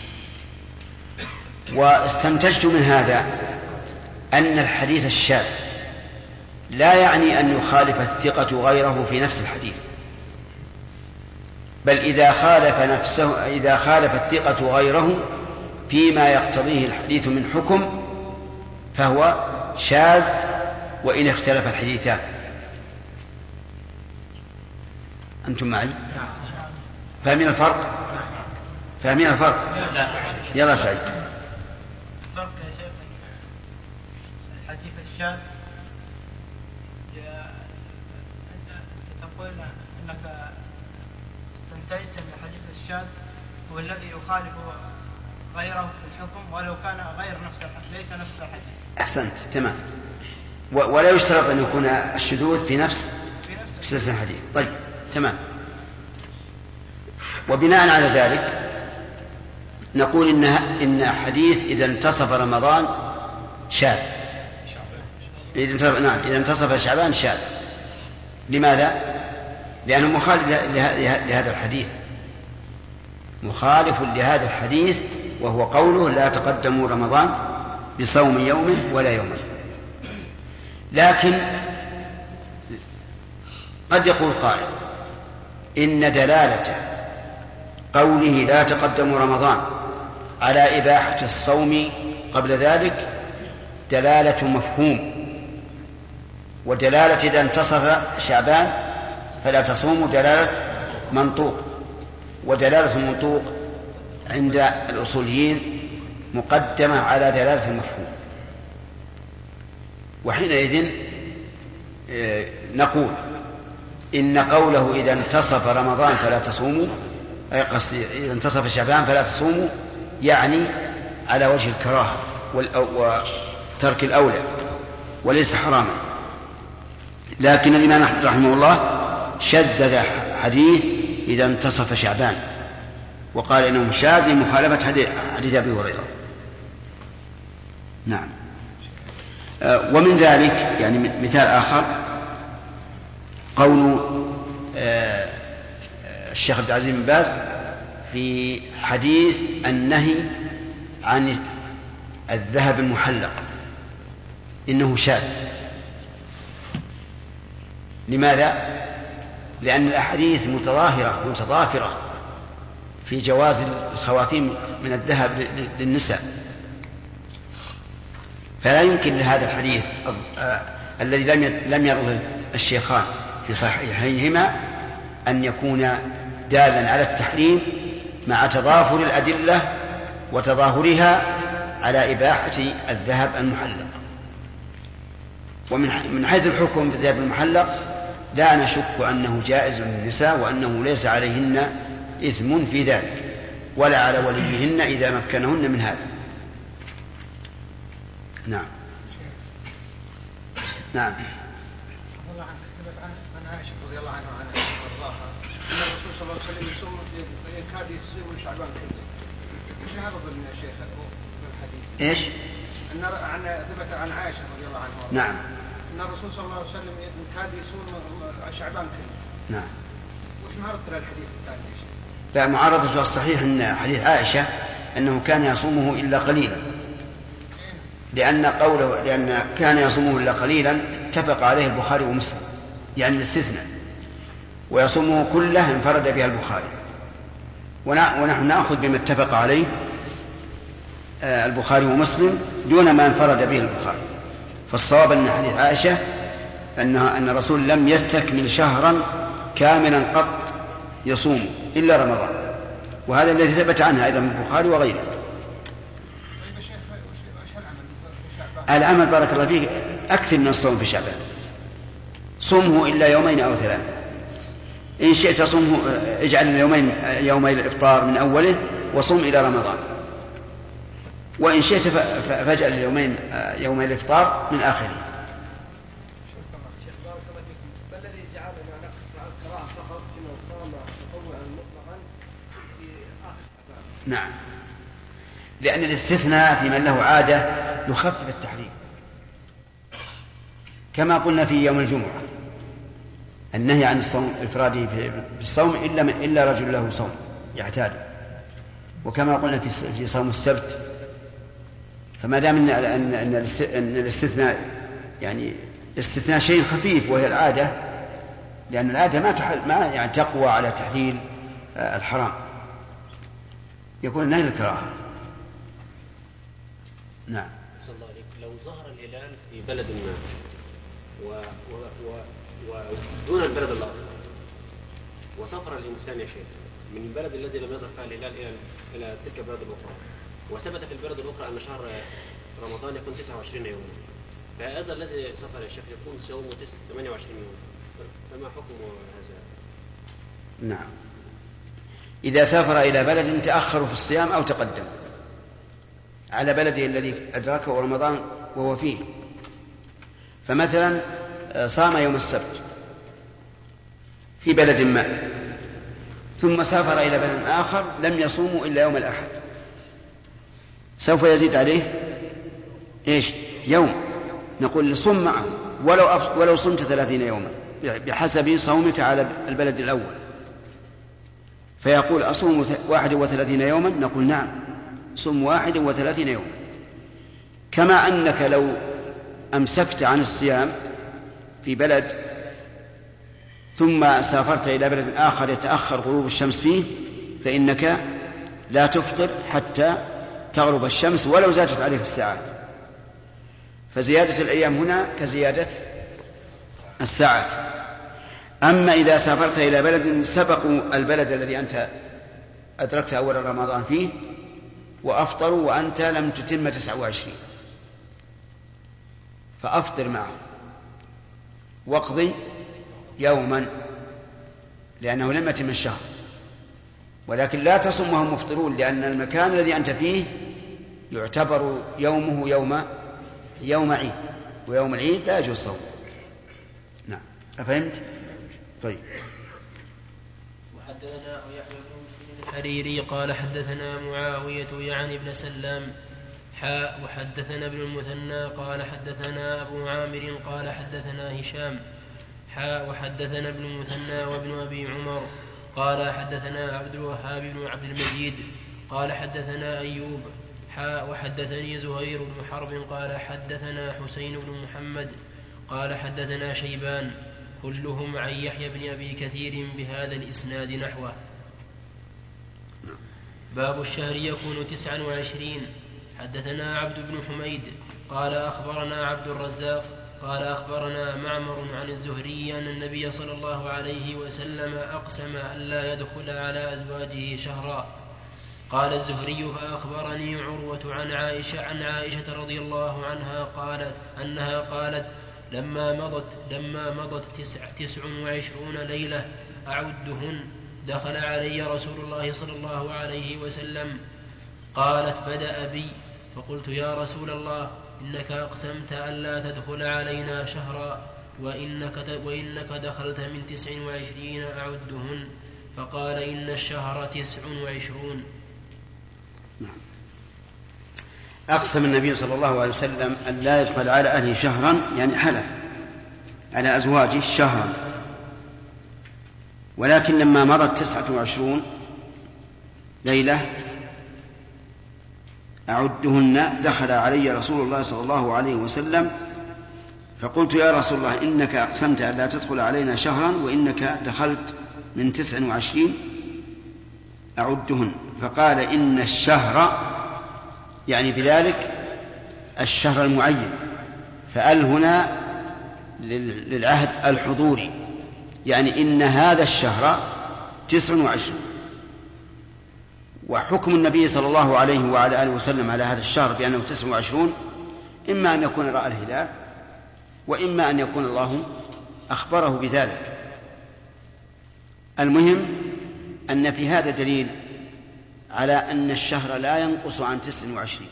واستنتجت من هذا أن الحديث الشاذ لا يعني أن يخالف الثقة غيره في نفس الحديث، بل إذا خالف نفسه إذا خالف الثقة غيره فيما يقتضيه الحديث من حكم فهو شاذ وإن اختلف الحديثان. أنتم معي؟ فاهمين الفرق؟ فاهمين الفرق؟ يلا سعيد. الفرق يا شيخ الحديث الشاذ تقول أنك استنتجت أن الحديث الشاذ هو الذي يخالف غيره في الحكم ولو كان غير نفس الحديث ليس نفس الحديث. أحسنت، تمام. ولا يشترط أن يكون الشذوذ في نفس سلسلة الحديث. طيب، تمام. وبناء على ذلك نقول إن إن حديث إذا انتصف رمضان شاذ. إذا انتصف نعم إذا انتصف شعبان شاذ. لماذا؟ لأنه مخالف لهذا الحديث، مخالف لهذا الحديث، وهو قوله لا تقدموا رمضان بصوم يوم ولا يومين. لكن قد يقول قائل إن دلالة قوله لا تقدموا رمضان على إباحة الصوم قبل ذلك دلالة مفهوم، ودلالة إذا انتصف شعبان فلا تصوموا دلالة منطوق، ودلالة المنطوق عند الأصوليين مقدمة على دلالة المفهوم. وحينئذ نقول إن قوله إذا انتصف رمضان فلا تصوموا، أي قصدي إذا انتصف شعبان فلا تصوموا، يعني على وجه الكراهة وترك الأولى وليس حراما. لكن الإمام أحمد رحمه الله شدد حديث إذا انتصف شعبان وقال إنه شاذ لمخالفة حديث أبي هريرة. نعم. ومن ذلك يعني مثال آخر قول الشيخ عبد العزيز بن باز في حديث النهي عن الذهب المحلق إنه شاذ. لماذا؟ لأن الأحاديث متظاهرة متضافرة في جواز الخواتيم من الذهب للنساء، فلا يمكن لهذا الحديث الذي لم يروه الشيخان في صحيحيهما أن يكون دالا على التحريم مع تضافر الأدلة وتظاهرها على إباحة الذهب المحلق. ومن حيث الحكم بالذهب المحلق لا نشك أنه جائز للنساء وأنه ليس عليهن إثم في ذلك ولا على وليهن إذا مكنهن من هذا. نعم. نعم. والله عن عائشة رضي الله عنها وارضاها أن الرسول صلى الله عليه وسلم يصوم يكاد يصوم شعبان كله. ايش هذا ضمن يا شيخ الحديث؟ ايش؟ أن عن ثبت عن عائشة رضي الله عنها. نعم. أن الرسول صلى الله عليه وسلم يكاد يصوم شعبان كله. نعم. وش معرض الحديث الثاني يا شيخ؟ لا، معارضة الصحيح أن حديث عائشة أنه كان يصومه إلا قليلا، لأن قوله لأن كان يصومه إلا قليلا اتفق عليه البخاري ومسلم، يعني الاستثناء، ويصومه كله انفرد بها البخاري، ونحن نأخذ بما اتفق عليه البخاري ومسلم دون ما انفرد به البخاري. فالصواب أن حديث عائشة أنها أن الرسول لم يستكمل شهرا كاملا قط يصوم إلا رمضان، وهذا الذي ثبت عنها أيضا من البخاري وغيره. العمل بارك الله فيك أكثر من الصوم في شعبان، صمه إلا يومين أو ثلاثة، إن شئت صمه اجعل اليومين يومي الإفطار من أوله وصم إلى رمضان، وإن شئت فاجعل اليومين يومي الإفطار من آخره. ما الذي جعلنا نقص على القراءة فقط إنه صام تطوعا مطلقا في آخر شعبان؟ نعم، لأن الاستثناء في من له عادة يخفف التحريم، كما قلنا في يوم الجمعة النهي عن الصوم إفراده بالصوم إلا من إلا رجل له صوم يعتاد، وكما قلنا في في صوم السبت. فما دام ان ان ان الاستثناء يعني استثناء شيء خفيف وهي العادة، لأن العادة ما تحل ما يعني تقوى على تحليل الحرام، يكون النهي للكراهة. نعم. صلى الله عليك. لو ظهر الهلال في بلد ما و... و... و... ودون البلد الآخر، وسافر الإنسان يا شيخ من البلد الذي لم يظهر فيها الهلال إلى إلى تلك البلد الأخرى، وثبت في البلد الأخرى أن شهر رمضان يكون تسعة وعشرين يوما، فهذا الذي سافر يا شيخ يكون صومه ثمانية وعشرين يوما، فما حكم هذا؟ نعم، إذا سافر إلى بلد تأخر في الصيام أو تقدم على بلده الذي أدركه رمضان وهو فيه، فمثلا صام يوم السبت في بلد ما ثم سافر إلى بلد آخر لم يصوموا إلا يوم الأحد، سوف يزيد عليه إيش؟ يوم. نقول صم معه ولو, أف... ولو صمت ثلاثين يوما بحسب صومك على البلد الأول، فيقول أصوم واحد وثلاثين يوما، نقول نعم صم واحد وثلاثين يوما. كما أنك لو أمسكت عن الصيام في بلد ثم سافرت إلى بلد آخر يتأخر غروب الشمس فيه، فإنك لا تفطر حتى تغرب الشمس ولو زادت عليه الساعات، فزيادة الأيام هنا كزيادة الساعات. أما إذا سافرت إلى بلد سبقوا البلد الذي أنت أدركت أول رمضان فيه وأفطروا وأنت لم تتم تسعة وعشرين، فأفطر معه واقضي يوما لأنه لم يتم الشهر، ولكن لا تصم وهم مفطرون، لأن المكان الذي أنت فيه يعتبر يومه يوم يوم عيد، ويوم العيد لا يجوز صوم. نعم، أفهمت؟ طيب. وحدثنا يحيى بن مسلم الحريري قال حدثنا معاوية يعني ابن سلام حاء وحدثنا ابن المثنى قال حدثنا أبو عامر قال حدثنا هشام حاء وحدثنا ابن المثنى وابن أبي عمر قال حدثنا عبد الوهاب بن عبد المجيد قال حدثنا أيوب حاء وحدثني زهير بن حرب قال حدثنا حسين بن محمد قال حدثنا شيبان كلهم عن يحيى بن أبي كثير بهذا الإسناد نحوه. باب الشهر يكون تسعا وعشرين. حدثنا عبد بن حميد قال أخبرنا عبد الرزاق قال أخبرنا معمر عن الزهري أن النبي صلى الله عليه وسلم أقسم ألا يدخل على أزواجه شهرا. قال الزهري فأخبرني عروة عن عائشة عن عائشة رضي الله عنها قالت أنها قالت لما مضت لما مضت تسع, تسع وعشرون ليلة أعدهن دخل علي رسول الله صلى الله عليه وسلم. قالت بدأ بي فقلت يا رسول الله إنك أقسمت ألا تدخل علينا شهرا وإنك, وإنك دخلت من تسع وعشرين أعدهن. فقال إن الشهر تسع وعشرون. أقسم النبي صلى الله عليه وسلم أن لا يدخل على أهله شهرا، يعني حلف على أزواجه شهرا، ولكن لما مرت تسعة وعشرون ليلة أعدهن دخل علي رسول الله صلى الله عليه وسلم فقلت يا رسول الله إنك أقسمت أن لا تدخل علينا شهرا وإنك دخلت من تسع وعشرين أعدهن. فقال إن الشهر يعني بذلك الشهر المعين، فأل هنا للعهد الحضوري، يعني إن هذا الشهر تسع وعشرين. وحكم النبي صلى الله عليه وعلى آله وسلم على هذا الشهر بأنه تسع وعشرون إما أن يكون رأى الهلال وإما أن يكون الله أخبره بذلك. المهم أن في هذا دليل على أن الشهر لا ينقص عن تسع وعشرين،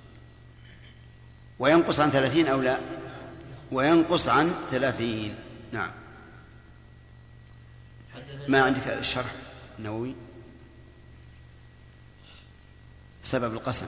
وينقص عن ثلاثين أو لا، وينقص عن ثلاثين. نعم. ما عندك الشرح النووي سبب القسم؟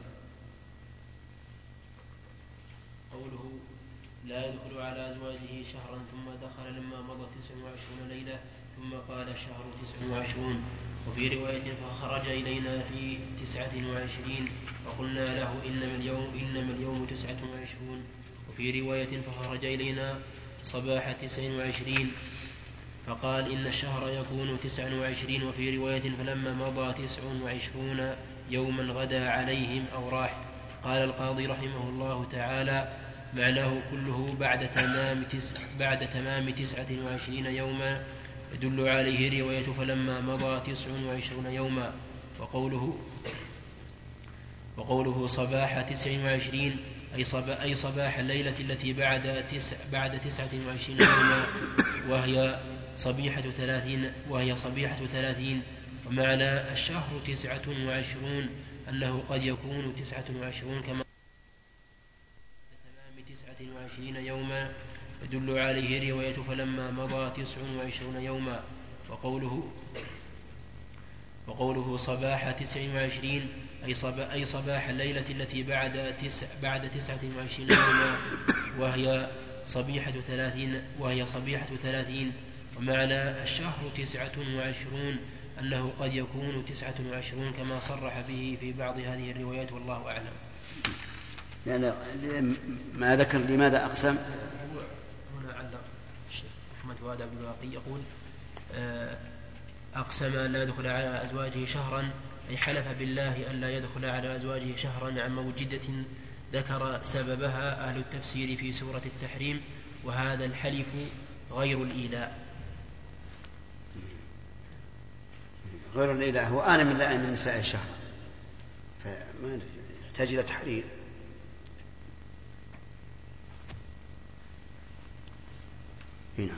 قوله لا يدخل على أزواجه شهرا ثم دخل لما مضى تسع وعشرون ليلة ثم قال الشهر تسع وعشرون. وفي رواية فخرج إلينا في تسعة وعشرين وقلنا له إنما اليوم, إنما اليوم تسعة وعشرون. وفي رواية فخرج إلينا صباح تسع وعشرين فقال إن الشهر يكون تسع وعشرين. وفي رواية فلما مضى تسع وعشرون يوما غدا عليهم أو راح. قال القاضي رحمه الله تعالى معناه كله بعد تمام تسع بعد تمام تسعة وعشرين يوما يدل عليه رواية فلما مضى تسع وعشرون يوما. وقوله وقوله صباح تسع وعشرين أي, صبا أي صباح الليلة التي بعد تسع بعد تسعة وعشرين يوما وهي صبيحة ثلاثين وهي صبيحة ثلاثين. ومعنى الشهر تسعة وعشرون أنه قد يكون تسعة وعشرون كما تمام تسعة وعشرين يوما يدل عليه رواية فلما مضى تسع وعشرون يوما. وقوله وقوله صباح تسع وعشرين أي, صبا أي صباح الليلة التي بعد تسع بعد تسعة وعشرين يوما وهي صبيحة ثلاثين وهي صبيحة ثلاثين. ومعنى الشهر تسعة وعشرون أنه قد يكون تسعة وعشرون كما صرح به في بعض هذه الروايات والله أعلم. يعني ما ذكر لماذا أقسم؟ هنا علق الشيخ أحمد واد بن الواقي يقول أقسم أن لا يدخل على أزواجه شهرا أي حلف بالله أن لا يدخل على أزواجه شهرا عن موجدة ذكر سببها أهل التفسير في سورة التحريم، وهذا الحلف غير الإيلاء. غير الإله هو آن من لائم من نساء الشهر، فما يحتاج إلى تحرير. هنا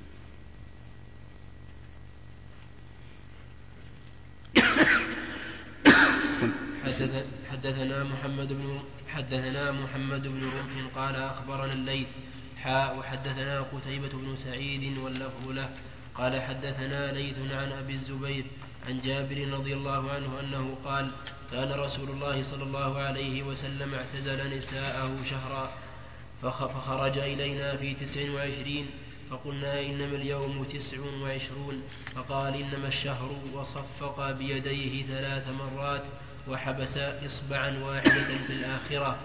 حدثنا محمد بن حدثنا محمد بن رمح قال أخبرنا الليث حاء وحدثنا قتيبة بن سعيد واللفظ له قال حدثنا ليث عن أبي الزبير عن جابر رضي الله عنه أنه قال كان رسول الله صلى الله عليه وسلم اعتزل نساءه شهرا فخرج إلينا في تسع وعشرين فقلنا إنما اليوم تسع وعشرون فقال إنما الشهر وصفق بيديه ثلاث مرات وحبس إصبعا واحدة في الآخرة.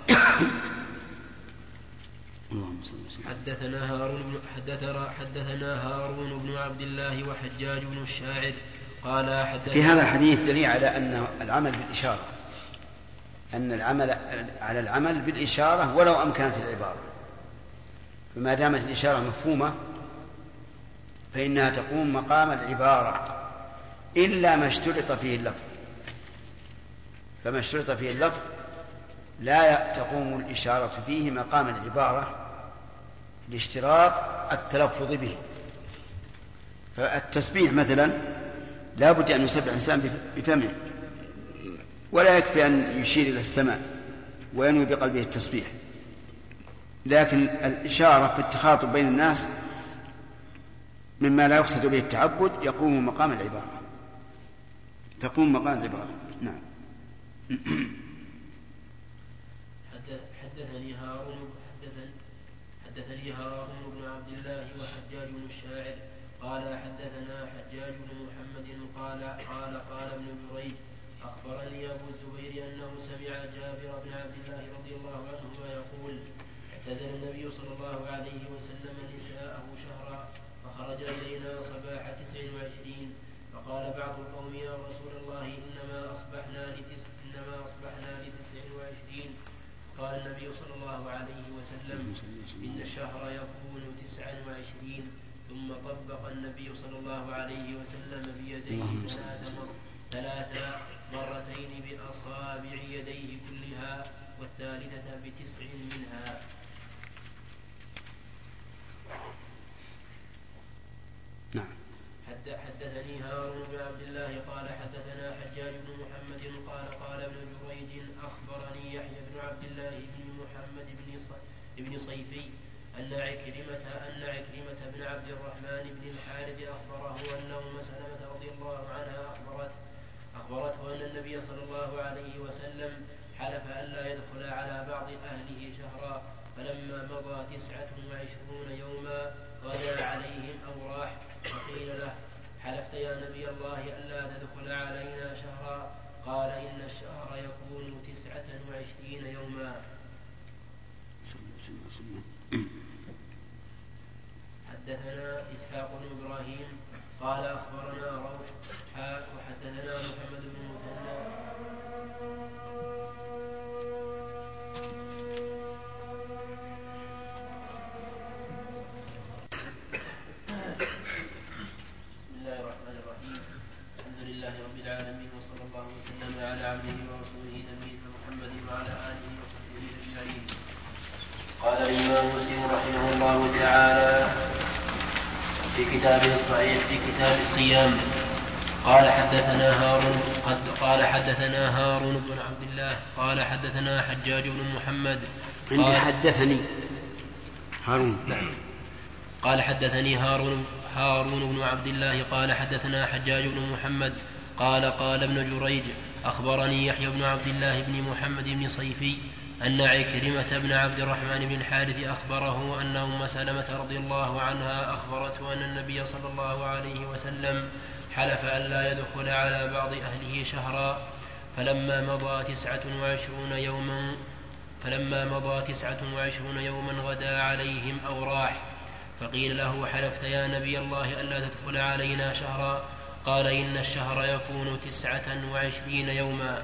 حدثنا هارون حدثنا حدثنا هارون بن عبد الله وحجاج بن الشاعر قال حدثنا. في هذا الحديث دليل على أن العمل بالإشارة أن العمل على العمل بالإشارة ولو أمكنت العبارة، فما دامت الإشارة مفهومة فإنها تقوم مقام العبارة إلا ما اشترط فيه اللفظ، فما اشترط فيه اللفظ لا تقوم الإشارة فيه مقام العبارة لاشتراط التلفظ به. فالتسبيح مثلا لا بد أن يسبح الإنسان بفمه، ولا يكفي أن يشير إلى السماء وينوي بقلبه التسبيح، لكن الإشارة في التخاطب بين الناس مما لا يقصد به التعبد يقوم مقام العبارة تقوم مقام العبارة. نعم. حدثني هارون حدثني هارون بن عبد الله وحجاج بن الشاعر قال حدثنا حجاج بن محمد قال قال قال ابن جريج أخبرني أبو الزبير أنه سمع جابر بن عبد الله رضي الله عنهما يقول اعتزل النبي صلى الله عليه وسلم نساءه شهرا فخرج إلينا صباح تسع وعشرين فقال بعض القوم يا رسول الله إنما أصبحنا لتسع, إنما أصبحنا لتسع وعشرين قال النبي صلى الله عليه وسلم إن الشهر يكون تسع وعشرين ثم طبق النبي صلى الله عليه وسلم بيديه ثلاث مر ثلاث مرتين بأصابع يديه كلها والثالثة بتسع منها. نعم. حدثني هارون بن عبد الله قال حدثنا حجاج بن محمد قال قال ابن جريج أخبرني يحيى بن عبد الله بن محمد بن صيفي أن عكرمة أن عكرمة بن عبد الرحمن بن الحارث أخبره أن أم سلمة رضي الله عنها أخبرته أخبرته أن النبي صلى الله عليه وسلم حلف ألا يدخل على بعض أهله شهرا فلما مضى تسعة وعشرون يوما غدا عليهم أو راح فقيل له حلفت يا نبي الله ألا تدخل علينا شهرا قال إن الشهر يكون تسعة وعشرين يوما. حدثنا إسحاق بن إبراهيم قال أخبرنا روح وحدثنا محمد بن المثنى العالمين وصلى الله وسلم على عبده ورسوله نبينا محمد وعلى آله وصحبه أجمعين. قال الإمام مسلم رحمه الله تعالى في كتابه الصحيح في كتاب الصيام قال حدثنا هارون قد قال حدثنا هارون بن عبد الله قال حدثنا حجاج بن محمد قال حدثني هارون نعم قال حدثني هارون هارون بن عبد الله قال حدثنا حجاج بن محمد قال قال ابن جريج أخبرني يحيى بن عبد الله بن محمد بن صيفي أن عكرمة بن عبد الرحمن بن الحارث أخبره أن أم سلمة رضي الله عنها أخبرته أن النبي صلى الله عليه وسلم حلف ألا يدخل على بعض أهله شهرا فلما مضى تسعة وعشرون يوما فلما مضى تسعة وعشرون يوما غدا عليهم أو راح فقيل له حلفت يا نبي الله ألا تدخل علينا شهرا قال إن الشهر يكون تسعة وعشرين يوما.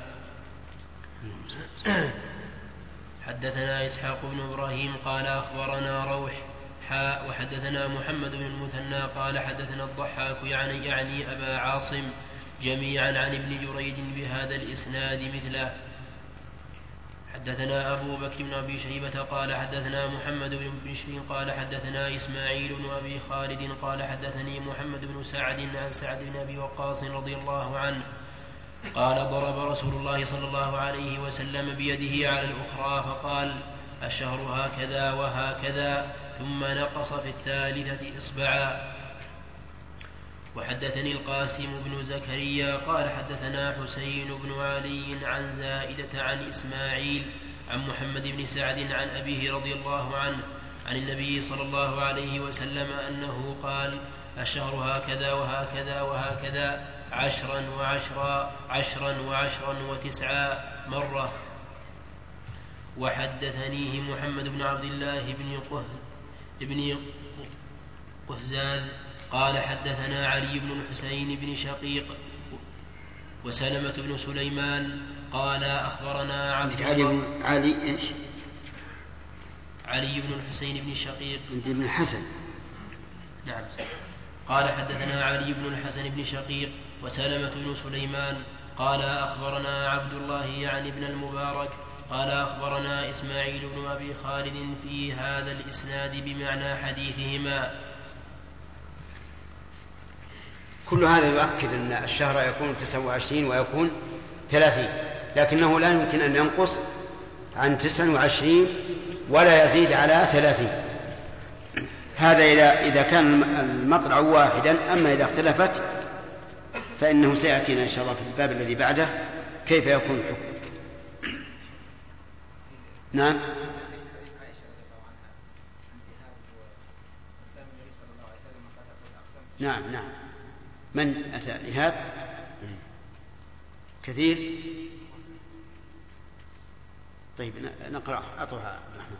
حدثنا إسحاق بن إبراهيم قال أخبرنا روح حاء وحدثنا محمد بن المثنى قال حدثنا الضحاك يعني, يعني أبا عاصم جميعا عن ابن جريج بهذا الإسناد مثله. حدثنا أبو بكر بن أبي شيبة قال حدثنا محمد بن بشر قال حدثنا إسماعيل بن أبي خالد قال حدثني محمد بن سعد عن سعد بن أبي وقاص رضي الله عنه قال ضرب رسول الله صلى الله عليه وسلم بيده على الأخرى فقال الشهر هكذا وهكذا ثم نقص في الثالثة إصبعا. وحدثني القاسم بن زكريا قال حدثنا حسين بن علي عن زائدة عن إسماعيل عن محمد بن سعد عن أبيه رضي الله عنه عن النبي صلى الله عليه وسلم أنه قال الشهر هكذا وهكذا وهكذا عشرا وعشرا عشرا وعشرا وتسعا مرة. وحدثنيه محمد بن عبد الله بن قهزاز قال حدثنا علي بن الحسين بن شقيق وسلمة بن سليمان قال أخبرنا عبد علي بن علي إيش؟ علي بن الحسين بن شقيق بن الحسن نعم. قال حدثنا علي بن الحسن بن شقيق وسلمة بن سليمان قال أخبرنا عبد الله يعني ابن المبارك قال أخبرنا إسماعيل بن أبي خالد في هذا الإسناد بمعنى حديثهما. كل هذا يؤكد أن الشهر يكون تسعة وعشرين ويكون ثلاثين، لكنه لا يمكن أن ينقص عن تسعة وعشرين ولا يزيد على ثلاثين. هذا إذا, إذا كان المطلع واحدا. أما إذا اختلفت فإنه سيأتينا إن شاء الله في الباب الذي بعده كيف يكون الحكم. نعم. نعم نعم. من أتى إيهاب كثير. طيب نقرأ أطرها عبد الرحمن.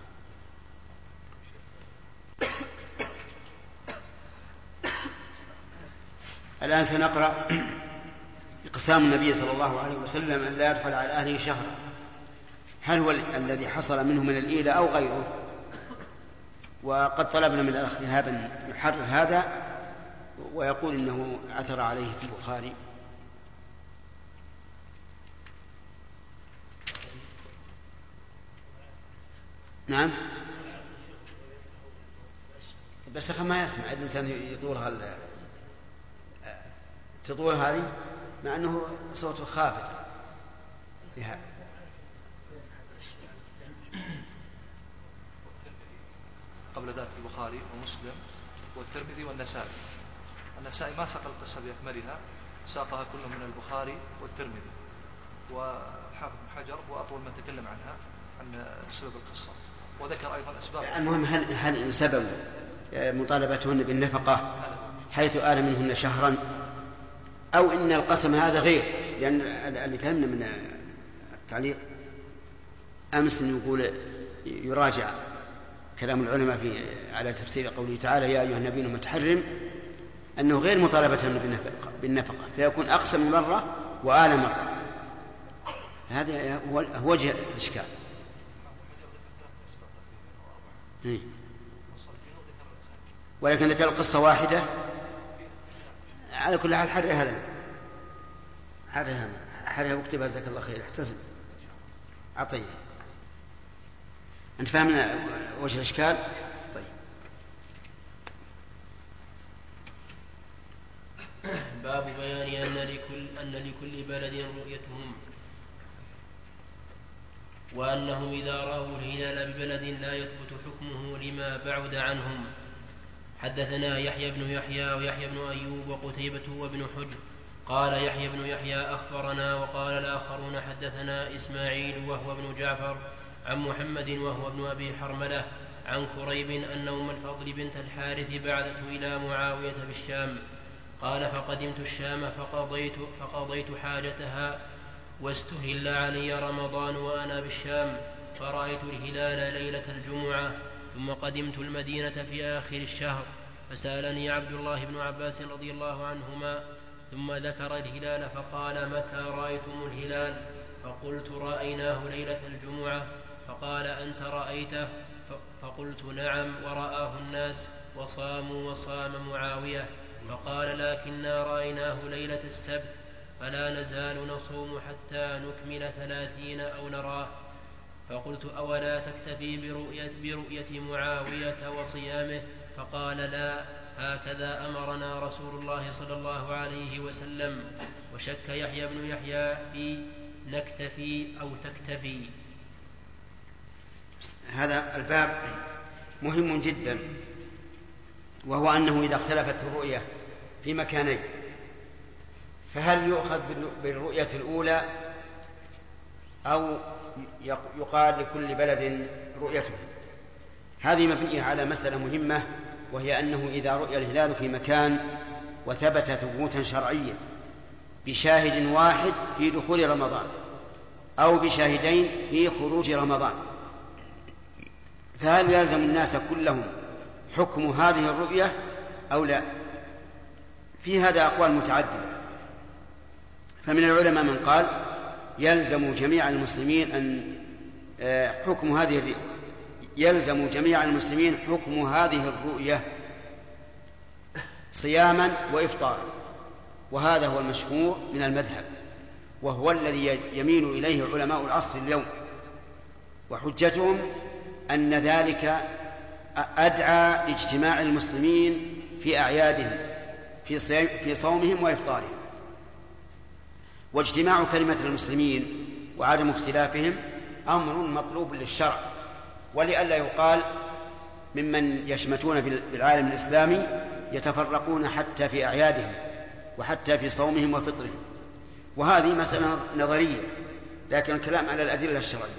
الآن سنقرأ إقسام النبي صلى الله عليه وسلم أن لا يدخل على أهله شهرا، هل هو الذي حصل منه من الإيلة أو غيره؟ وقد طلبنا من الأخ هذا يحرر هذا ويقول إنه عثر عليه في البخاري. نعم بس أخي ما يسمع الإنسان يطولها تطول هذه مع أنه صوته خافت فيها. قبل ذلك البخاري ومسلم والترمذي والنسائي. النسائي ما ساق القصة بأكملها، ساقها كله من البخاري والترمذي، وحافظ بن حجر وأطول من تكلم عنها عن سبب القصة، وذكر أيضا أسباب. المهم هل هل سبب مطالبتهن بالنفقة حيث آل منهن شهرا، أو إن القسم هذا غير؟ لأن اللي فهمنا من التعليق أمس يقول يراجع كلام العلماء في على تفسير قوله تعالى يا أيها النبي من تحرم، أنه غير مطالبتهن بالنفقة، فيكون أقسم مرة وآل مرة. هذا هو وجه الإشكال. ولكن ذكر القصة واحدة على كل حال. حرها لنا حرها حرها واكتبها جزاك الله خير. احتسب عطيه. أنت فاهمنا وجه الإشكال؟ طيب. باب بيان أن لكل, أن لكل بلد رؤيتهم، وأنهم إذا رأوا الهلال ببلد لا يثبت حكمه لما بعد عنهم. حدثنا يحيى بن يحيى ويحيى بن أيوب وقتيبة وابن حجر. قال يحيى بن يحيى أخبرنا، وقال الآخرون حدثنا إسماعيل وهو ابن جعفر عن محمد وهو ابن أبي حرملة عن كريب أن أم الفضل بنت الحارث بعثته إلى معاوية بالشام. قال فقدمت الشام فقضيت, فقضيت حاجتها واستهل علي رمضان وأنا بالشام، فرأيت الهلال ليلة الجمعة، ثم قدمت المدينة في آخر الشهر، فسألني عبد الله بن عباس رضي الله عنهما، ثم ذكر الهلال فقال متى رأيتم الهلال؟ فقلت رأيناه ليلة الجمعة. فقال أنت رأيته؟ فقلت نعم ورآه الناس وصاموا وصام معاوية. فقال لكننا رأيناه ليلة السبت، فلا نزال نصوم حتى نكمل ثلاثين أو نراه. فقلت أولا تكتفي برؤية, برؤية معاوية وصيامه؟ فقال لا، هكذا أمرنا رسول الله صلى الله عليه وسلم. وشك يحيى بن يحيى في نكتفي أو تكتفي. هذا الباب مهم جدا، وهو أنه إذا اختلفت الرؤية في مكانين فهل يؤخذ بالرؤية الأولى أو يقال لكل بلد رؤيته؟ هذه مبنية على مسألة مهمة، وهي أنه إذا رؤي الهلال في مكان وثبت ثبوتا شرعيا بشاهد واحد في دخول رمضان أو بشاهدين في خروج رمضان، فهل يلزم الناس كلهم حكم هذه الرؤية أو لا؟ في هذا أقوال متعددة. فمن العلماء من قال يلزم جميع المسلمين أن حكم هذه يلزم جميع المسلمين حكم هذه الرؤية صياما وإفطارا، وهذا هو المشهور من المذهب، وهو الذي يميل إليه علماء العصر اليوم، وحجتهم أن ذلك أدعى لاجتماع المسلمين في أعيادهم في صومهم وإفطارهم. واجتماع كلمة المسلمين وعدم اختلافهم أمر مطلوب للشرع، ولئلا يقال ممن يشمتون بالعالم الإسلامي يتفرقون حتى في أعيادهم وحتى في صومهم وفطرهم، وهذه مسألة نظرية، لكن الكلام على الأدلة الشرعية.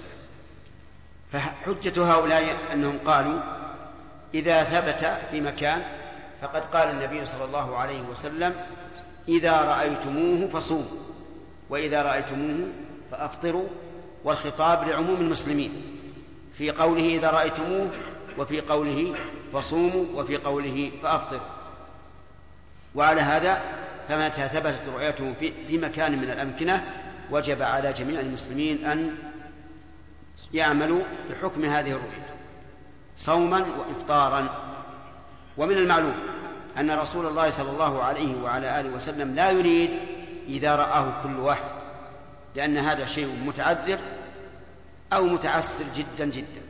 فحجة هؤلاء أنهم قالوا إذا ثبت في مكان فقد قال النبي صلى الله عليه وسلم إذا رأيتموه فصوموا، وإذا رأيتموه فأفطروا، والخطاب لعموم المسلمين في قوله إذا رأيتموه، وفي قوله فصوموا، وفي قوله فأفطروا. وعلى هذا فمتى ثبتت رؤيته في مكان من الأمكنة وجب على جميع المسلمين أن يعملوا بحكم هذه الرؤية صوما وإفطارا. ومن المعلوم أن رسول الله صلى الله عليه وعلى آله وسلم لا يريد إذا رآه كل واحد، لأن هذا شيء متعذر أو متعسر جدا جدا،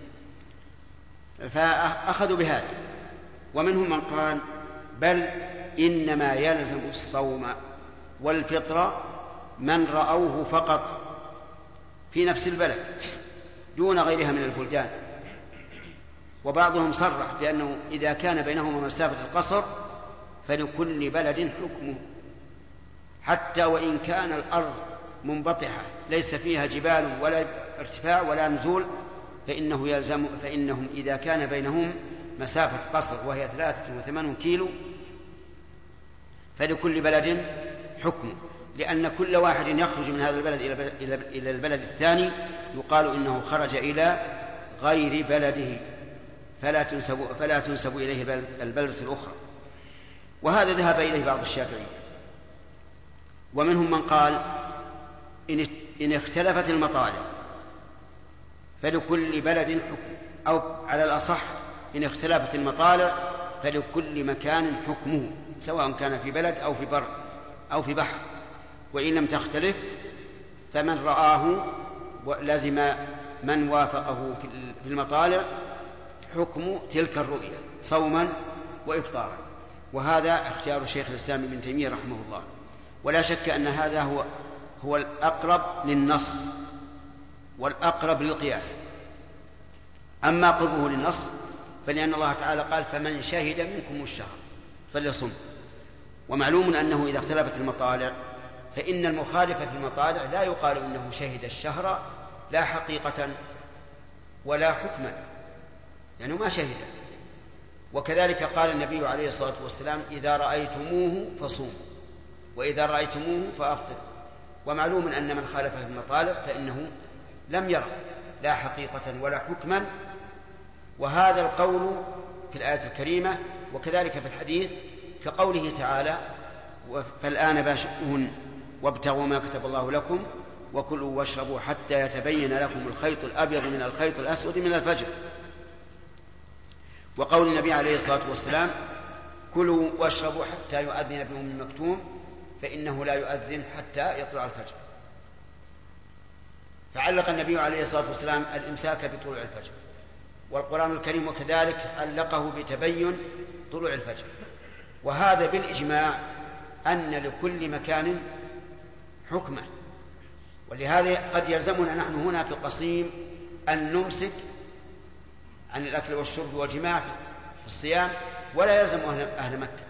فأخذوا بهذا. ومنهم من قال بل إنما يلزم الصوم والفطر من رأوه فقط في نفس البلد دون غيرها من البلدان. وبعضهم صرح بأنه إذا كان بينهما مسافة القصر فلكل بلد حكمه، حتى وإن كان الأرض منبطحة ليس فيها جبال ولا ارتفاع ولا نزول، فإنه يلزم فإنهم إذا كان بينهم مسافة قصر وهي ثلاثة وثمانون كيلو فلكل بلد حكمه، لأن كل واحد يخرج من هذا البلد إلى البلد الثاني يقال إنه خرج إلى غير بلده، فلا تنسب, فلا تنسب إليه البلدة الأخرى. وهذا ذهب إليه بعض الشافعية. ومنهم من قال إن اختلفت المطالع فلكل بلد حكم، أو على الأصح إن اختلفت المطالع فلكل مكان حكمه، سواء كان في بلد أو في بر أو في بحر. وإن لم تختلف فمن رآه لازم من وافقه في المطالع حكم تلك الرؤية صوما وإفطارا. وهذا اختيار شيخ الإسلام ابن تيمية رحمه الله. ولا شك أن هذا هو هو الأقرب للنص والأقرب للقياس. أما قربه للنص فلأن الله تعالى قال فمن شهد منكم الشهر فليصم. ومعلوم أنه إذا اختلفت المطالع فإن المخالف في المطالع لا يقال إنه شهد الشهر لا حقيقة ولا حكما، لأنه ما شهد. وكذلك قال النبي عليه الصلاة والسلام إذا رأيتموه فصوموا وإذا رأيتموه فأفطروا. ومعلوم أن من خالف في المطالع فإنه لم يرى لا حقيقة ولا حكما. وهذا القول في الآية الكريمة وكذلك في الحديث كقوله تعالى فالآن باشرون وابتغوا ما كتب الله لكم وكلوا واشربوا حتى يتبين لكم الخيط الأبيض من الخيط الأسود من الفجر. وقول النبي عليه الصلاة والسلام كلوا واشربوا حتى يؤذن ابن أم مكتوم فإنه لا يؤذن حتى يطلع الفجر. فعلق النبي عليه الصلاة والسلام الإمساك بطلوع الفجر، والقرآن الكريم وكذلك علقه بتبين طلوع الفجر. وهذا بالإجماع أن لكل مكان حكمة. ولهذا قد يلزمنا نحن هنا في القصيم أن نمسك عن الأكل والشرب والجماع في الصيام، ولا يلزم أهل مكة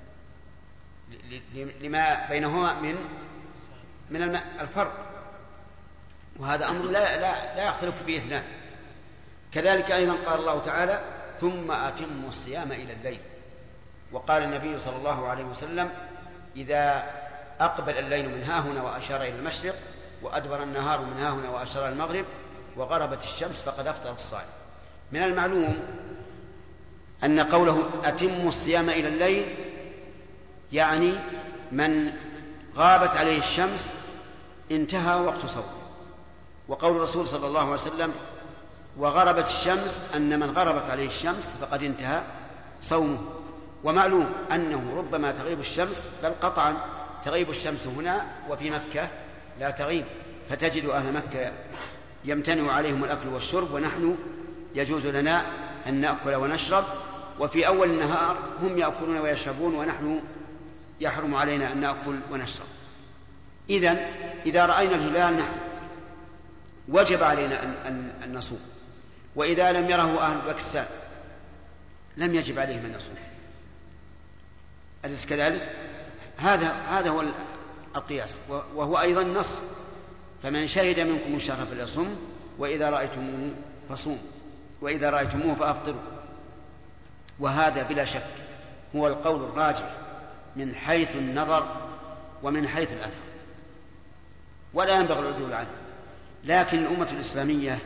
لما بينهما من من الفرق. وهذا أمر لا لا لا يختلف به اثنان. كذلك أيضا قال الله تعالى ثم أتموا الصيام إلى الليل. وقال النبي صلى الله عليه وسلم إذا أقبل الليل من هاهنا وأشار إلى المشرق وأدبر النهار من هاهنا وأشار إلى المغرب وغربت الشمس فقد أفطر الصائم. من المعلوم أن قوله أتموا الصيام إلى الليل يعني من غابت عليه الشمس انتهى وقت صومه. وقول الرسول صلى الله عليه وسلم وغربت الشمس أن من غربت عليه الشمس فقد انتهى صومه. ومعلوم أنه ربما تغيب الشمس، بل قطعا تغيب الشمس هنا وفي مكة لا تغيب، فتجد أهل مكة يمتنع عليهم الأكل والشرب ونحن يجوز لنا أن نأكل ونشرب، وفي أول النهار هم يأكلون ويشربون ونحن يحرم علينا أن نأكل ونشرب. إذن إذا رأينا الهلال نحن وجب علينا أن, أن, أن نصوم، وإذا لم يره أهل باكستان لم يجب عليهم أن يصوم. أليس كذلك؟ هذا هذا هو القياس، وهو أيضا نص فمن شهد منكم الشهر فليصم وإذا رأيتموه فصوموا وإذا رأيتموه فأفطروا. وهذا بلا شك هو القول الراجح من حيث النظر ومن حيث الأثر. ولا ينبغي العدول عنه. لكن الأمة الإسلامية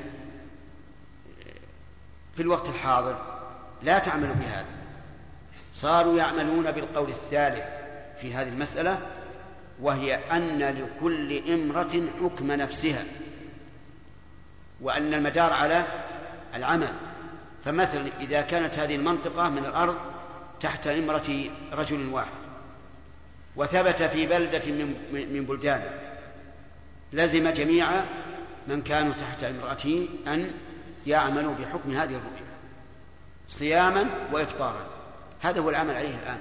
في الوقت الحاضر لا تعمل بهذا، صاروا يعملون بالقول الثالث في هذه المسألة، وهي أن لكل إمرة حكم نفسها، وأن المدار على العمل. فمثلا إذا كانت هذه المنطقة من الأرض تحت إمرة رجل واحد، وثبت في بلدة من بلدان، لزم جميع من كانوا تحت امرأته أن يعملوا بحكم هذه الرؤية صياما وإفطارا. هذا هو العمل عليه الآن.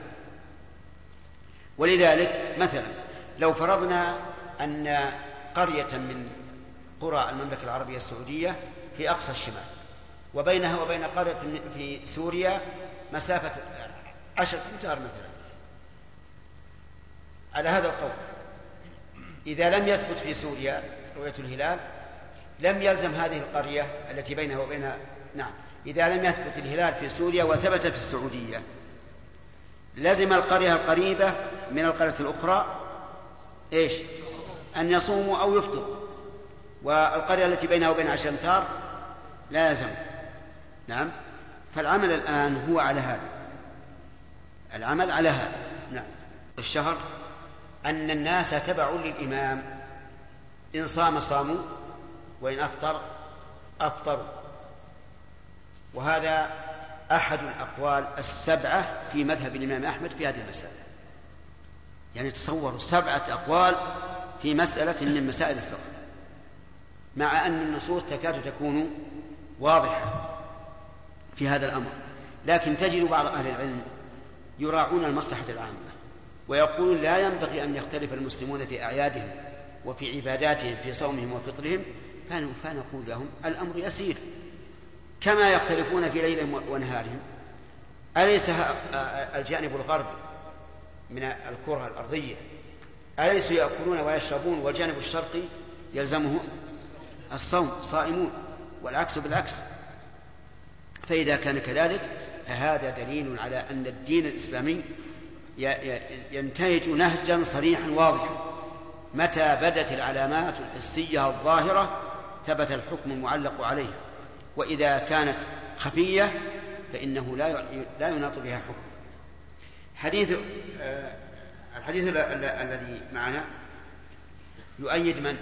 ولذلك مثلا لو فرضنا أن قرية من قرى المملكة العربية السعودية في أقصى الشمال، وبينها وبين قرية في سوريا مسافة عشرة أمتار مثلا، على هذا القول إذا لم يثبت في سوريا رؤية الهلال لم يلزم هذه القرية التي بينها وبين نعم إذا لم يثبت الهلال في سوريا وثبت في السعودية لزم القرية القريبة من القرية الأخرى إيش؟ أن يصوموا أو يفطروا، والقرية التي بينها وبين عشر أمتار لا يلزم. نعم. فالعمل الآن هو على هذا، العمل على هذا. نعم. الشهر أن الناس تبع للإمام، إن صام صاموا وإن أفطر أفطروا، وهذا أحد الأقوال السبعة في مذهب الإمام أحمد في هذه المسألة. يعني تصوروا سبعة أقوال في مسألة من مسائل الفقه، مع أن النصوص تكاد تكون واضحة في هذا الأمر، لكن تجد بعض أهل العلم يراعون المصلحة العامة ويقول لا ينبغي أن يختلف المسلمون في أعيادهم وفي عباداتهم في صومهم وفطرهم، فنقول لهم الأمر يسير كما يختلفون في ليلهم ونهارهم. أليس الجانب الغربي من الكرة الأرضية أليسوا يأكلون ويشربون، والجانب الشرقي يلزمه الصوم صائمون، والعكس بالعكس؟ فإذا كان كذلك فهذا دليل على أن الدين الإسلامي ينتهج نهجا صريحا واضحا، متى بدت العلامات الحسية الظاهرة ثبت الحكم المعلق عليه، وإذا كانت خفية فإنه لا يناط بها حكم. حديث الحديث الذي معنا يؤيد من؟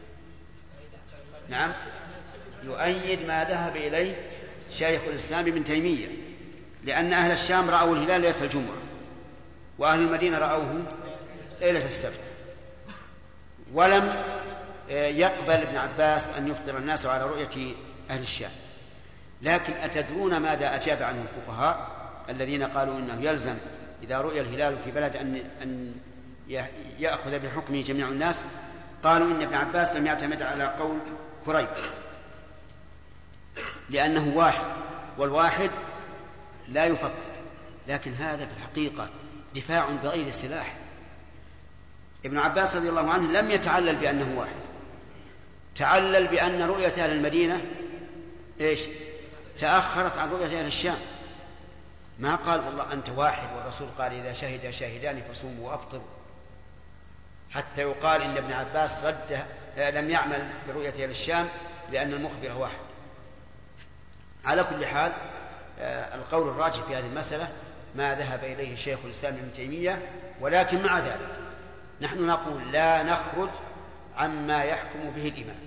نعم، يؤيد ما ذهب إليه شيخ الإسلام ابن تيمية، لأن أهل الشام رأوا الهلال ليلة الجمعة، وأهل المدينة رأوه ليلة السبت، ولم يقبل ابن عباس أن يفطر الناس على رؤية أهل الشام. لكن أتدرون ماذا أجاب عنه الفقهاء الذين قالوا إنه يلزم إذا رؤي الهلال في بلد أن أن يأخذ بحكمه جميع الناس؟ قالوا إن ابن عباس لم يعتمد على قول كريب، لأنه واحد، والواحد لا يفطر. لكن هذا في الحقيقة دفاع بغير سلاح. ابن عباس رضي الله عنه لم يتعلل بأنه واحد، تعلل بأن رؤية أهل المدينة إيش؟ تأخرت عن رؤية أهل الشام. ما قال والله أنت واحد، والرسول قال إذا شهد شاهدان فصوموا وأفطروا، حتى يقال إن ابن عباس رد لم يعمل برؤية أهل الشام لأن المخبر واحد. على كل حال القول الراجح في هذه المسألة ما ذهب إليه شيخ الإسلام ابن تيمية، ولكن مع ذلك نحن نقول لا نخرج عما يحكم به الإمام،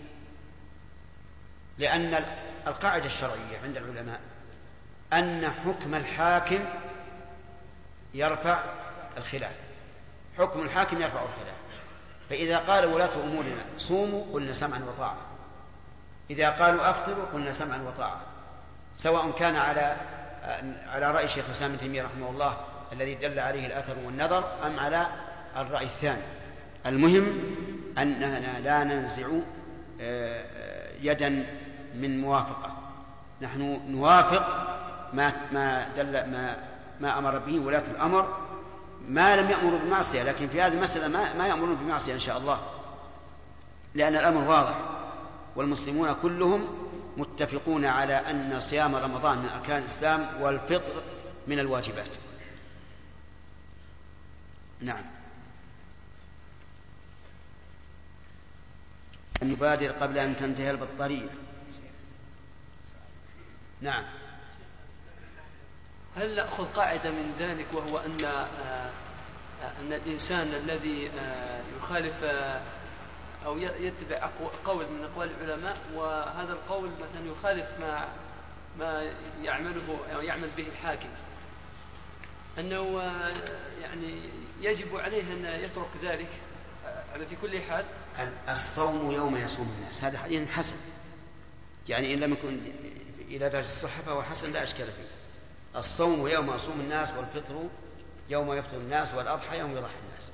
لأن القاعدة الشرعية عند العلماء أن حكم الحاكم يرفع الخلاف، حكم الحاكم يرفع الخلاف. فإذا قال ولاة أمورنا صوموا قلنا سمعا وطاعة، إذا قالوا أفطروا قلنا سمعا وطاعة، سواء كان على على رأي شيخ الإسلام ابن تيمية رحمه الله الذي دل عليه الأثر والنظر، أم على الرأي الثاني. المهم أننا لا ننزع يدا من موافقة، نحن نوافق ما ما دل ما ما أمر به ولاة الأمر، ما لم يأمروا بالمعصية. لكن في هذه المسألة ما ما يأمرون بالمعصية إن شاء الله، لأن الأمر واضح، والمسلمون كلهم متفقون على أن صيام رمضان من أركان الإسلام والفطر من الواجبات. نعم. أن يبادر قبل أن تنتهي البطارية. نعم. هل نأخذ قاعدة من ذلك وهو أن أن الإنسان الذي يخالف أو يتبع قول من أقوال العلماء وهذا القول مثلا يخالف ما ما يعمله أو يعمل به الحاكم أنه يعني يجب عليه أن يترك ذلك على في كل حال؟ الصوم يوم يصوم الناس هذا حديث حسن، يعني إن لم يكن إلى درجة الصحة فهو حسن لا أشكال فيه. الصوم يوم يصوم الناس والفطر يوم يفطر الناس والأضحى يوم يضحي الناس.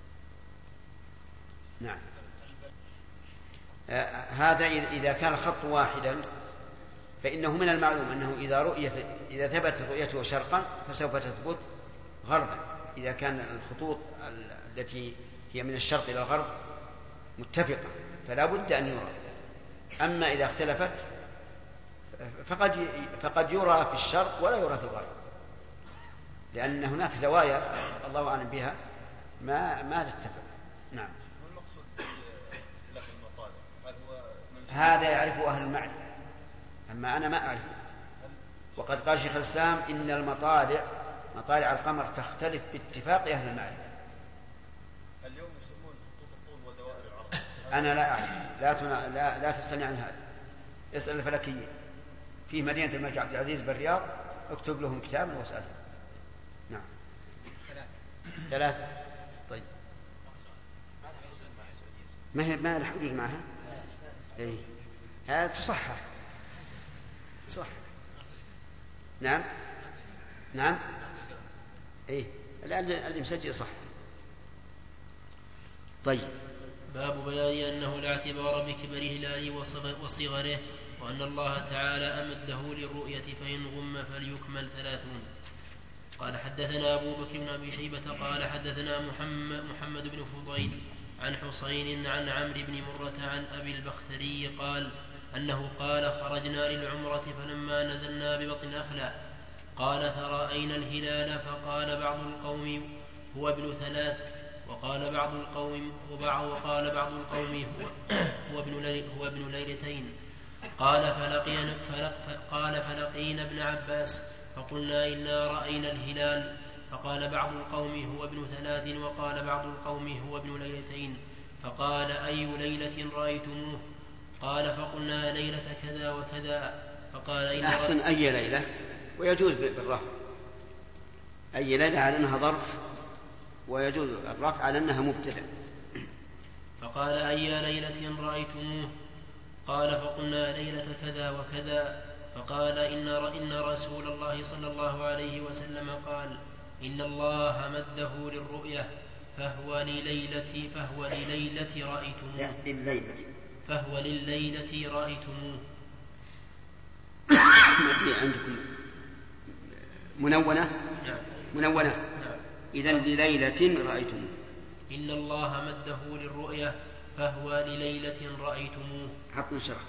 نعم. آه هذا إذا كان الخط واحدا فإنه من المعلوم أنه إذا رؤية إذا ثبتت رؤيته شرقا فسوف تثبت غربا، إذا كان الخطوط التي هي من الشرق إلى الغرب متفقة فلا بد أن يرى. أما إذا اختلفت فقد فقد يرى في الشرق ولا يرى في الغرب، لأن هناك زوايا الله أعلم بها ما ما تتفق. نعم. هذا يعرفه أهل المعنى، أما أنا ما أعرفه. وقد قال شيخ الإسلام إن المطالع مطالع القمر تختلف باتفاق أهل المعنى. اليوم يسمون خطوط الطول ودوائر العرض. أنا لا أعرف، لا تنا... لا, لا تسألني عن هذا، اسأل الفلكيين في مدينة الملك عبد العزيز بالرياض، اكتب لهم كتابا واسألهم. نعم. ثلاثة. طيب. ما هي ما الحدود معها؟ إيه. هذا تصحح. صح. نعم. نعم. إيه. الآن اللي مسجل صح. طيب. باب بيان أنه لا اعتبار بكبر هلاله وصغره، وأن الله تعالى أمده للرؤية فإن غم فليكمل ثلاثون. قال حدثنا أبو بكر بن أبي شيبة قال حدثنا محمد, محمد بن فضيل عن حسين عن عمرو بن مرة عن أبي البختري قال أنه قال خرجنا للعمرة فلما نزلنا ببطن أخلة قال ترأينا الهلال فقال بعض القوم هو ابن ثلاث وقال بعض القوم وبعض وقال بعض القوم هو, هو, ابن, ليل هو ابن ليلتين. قال فلقينا, فلق قال فلقينا ابن عباس فقلنا إنا رأينا الهلال فقال بعض القوم هو ابن ثلاث وقال بعض القوم هو ابن ليلتين. فقال أي ليلة رأيتموه؟ قال فقلنا ليلة كذا وكذا. فقال إن أحسن أي ليلة، ويجوز بالرفع أي ليلة على أنها ظرف، ويجوز الرفع على أنها مبتدأ. فقال أي ليلة رأيتموه؟ قال فقلنا ليلة كذا وكذا. فقال إن, إن رسول الله صلى الله عليه وسلم قال إن الله مده للرؤية فهو لليلة فهو لليلة رأيتموه لليلة فهو لليلة رأيتموه. عندكم منونة؟ نعم. منونة. نعم. إذن لليلة رأيتموه. إن الله مده للرؤية فهو لليلة رأيتموه. حط نشرح.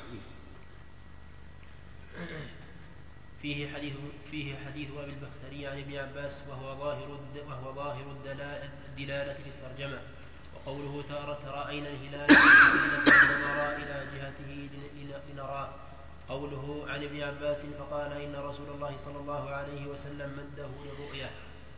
فيه حديث فيه حديث أبي البختري عن ابن عباس وهو ظاهر وهو ظاهر الدلالة للترجمة. وقوله تارة رأينا الهلال نرى إلى جهته لنراه. قوله عن ابن عباس فقال إن رسول الله صلى الله عليه وسلم مده للرؤية.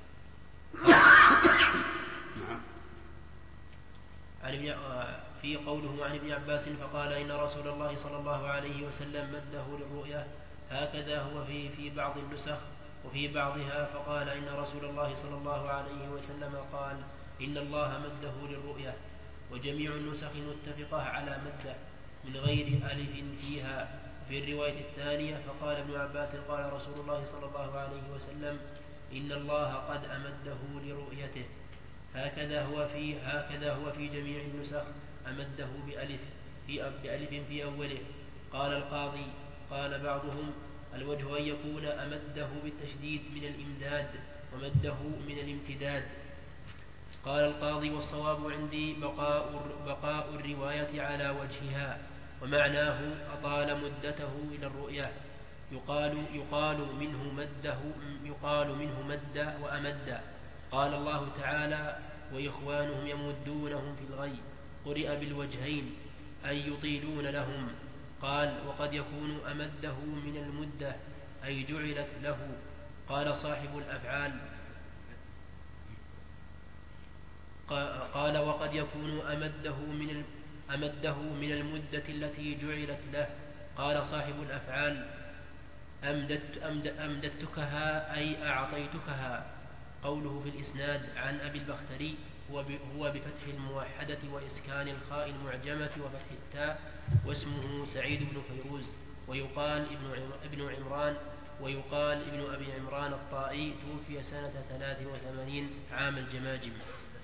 عن في قوله عن ابن عباس فقال إن رسول الله صلى الله عليه وسلم مده للرؤية هكذا هو في في بعض النسخ، وفي بعضها فقال إن رسول الله صلى الله عليه وسلم قال إن الله مده للرؤية. وجميع النسخ متفقة على مده من غير ألف فيها. في الرواية الثانية فقال ابن عباس قال رسول الله صلى الله عليه وسلم إن الله قد أمده لرؤيته. هكذا هو في هكذا هو في جميع النسخ أمده بألف في بألف في أوله. قال القاضي قال بعضهم الوجه أن يكون أمده بالتشديد من الإمداد ومده من الامتداد. قال القاضي والصواب عندي بقاء, بقاء الرواية على وجهها، ومعناه أطال مدته إلى الرؤية. يقال, يقال منه مده يقال منه مد وأمد. قال الله تعالى وإخوانهم يمدونهم في الغي، قرئ بالوجهين. أي يطيلون لهم. قال وقد يكون أمده من المدة أي جعلت له. قال صاحب الأفعال قال وقد يكون أمده من أمده من المدة التي جعلت له. قال صاحب الأفعال أمددت أمد أمددتكها أي أعطيتكها. قوله في الإسناد عن أبي البختري هو بفتح الموحدة وإسكان الخاء المعجمة وفتح التاء، واسمه سعيد بن فيروز، ويقال ابن عمران، ويقال ابن أبي عمران الطائي، توفي سنة ثلاث وثمانين عام الجماجم.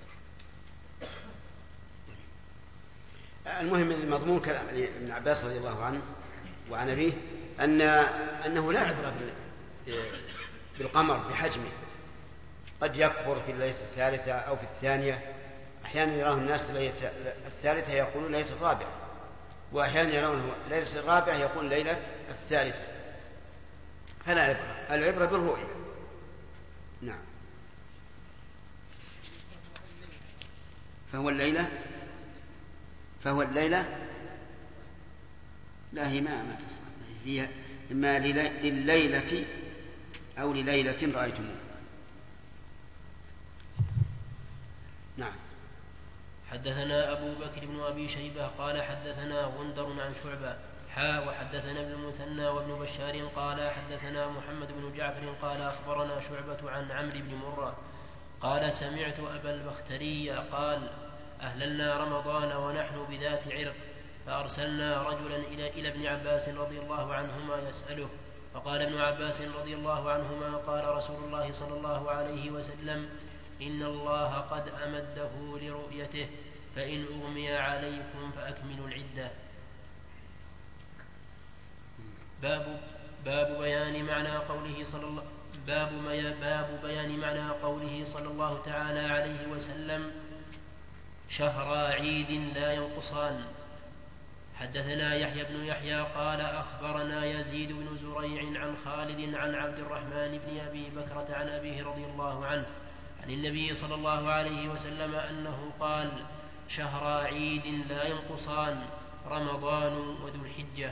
المهم المضمون كلام ابن عباس رضي الله عنه وعن أبيه أن أنه لا عبرة بالقمر بحجمه، قد يكبر في الليلة الثالثة أو في الثانية، أحيانا يراه الناس الليلة الثالثة يقولون ليلة الرابعة، وأحيانا يرونه ليلة الرابعة يقول ليلة الثالثة، فلا عبرة، العبرة بالرؤية. نعم. فهو الليلة فهو الليلة لا هي ما ما تصح، هي إما لليلة أو لليلة رأيتموه. نعم. حدثنا أبو بكر بن أبي شيبة قال حدثنا غندر عن شعبة حا وحدثنا ابن المثنى وابن بشار قال حدثنا محمد بن جعفر قال أخبرنا شعبة عن عمرو بن مرة قال سمعت أبا البختري قال أهللنا رمضان ونحن بذات عرق، فأرسلنا رجلا إلى, إلى ابن عباس رضي الله عنهما يسأله، فقال ابن عباس رضي الله عنهما قال رسول الله صلى الله عليه وسلم إن الله قد أمده لرؤيته، فإن أغمي عليكم فأكملوا العدة. باب باب بيان معنى قوله صلى الله باب, باب بيان معنى قوله صلى الله تعالى عليه وسلم شهر عيد لا ينقصان. حدثنا يحيى بن يحيى قال أخبرنا يزيد بن زريع عن خالد عن عبد الرحمن بن أبي بكرة عن أبيه رضي الله عنه عن النبي صلى الله عليه وسلم أنه قال شهر عيد لا ينقصان رمضان وذو الحجة.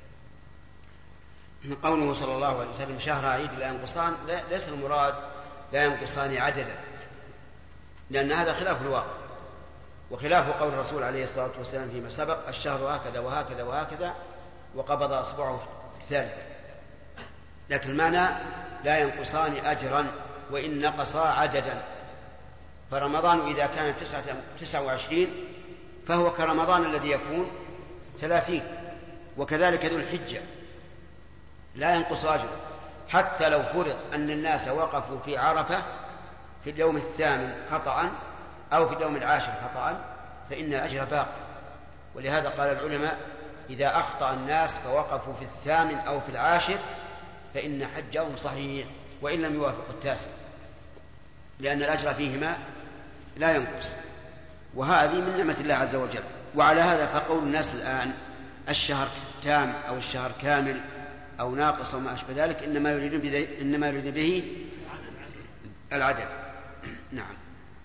من قوله صلى الله عليه وسلم شهر عيد لا ينقصان ليس المراد لا ينقصان عددا، لأن هذا خلاف الواقع وخلاف قول الرسول عليه الصلاة والسلام فيما سبق الشهر هكذا وهكذا وهكذا وقبض أصبعه في الثالثة، لكن المعنى لا ينقصان أجرا وإن نقصا عددا. فرمضان إذا كان تسعة وعشرين فهو كرمضان الذي يكون ثلاثين، وكذلك ذو الحجة لا ينقص أجره، حتى لو فرض أن الناس وقفوا في عرفة في اليوم الثامن خطأ أو في اليوم العاشر خطأ فإن الأجر باقي. ولهذا قال العلماء إذا أخطأ الناس فوقفوا في الثامن أو في العاشر فإن حجهم صحيح وإن لم يوافق التاسع، لأن الأجر فيهما لا ينقص، وهذه من نعمة الله عز وجل. وعلى هذا فقول الناس الآن الشهر تام أو الشهر كامل أو ناقص وما أشبه ذلك إنما يريد به, إنما يريد به العدد. نعم.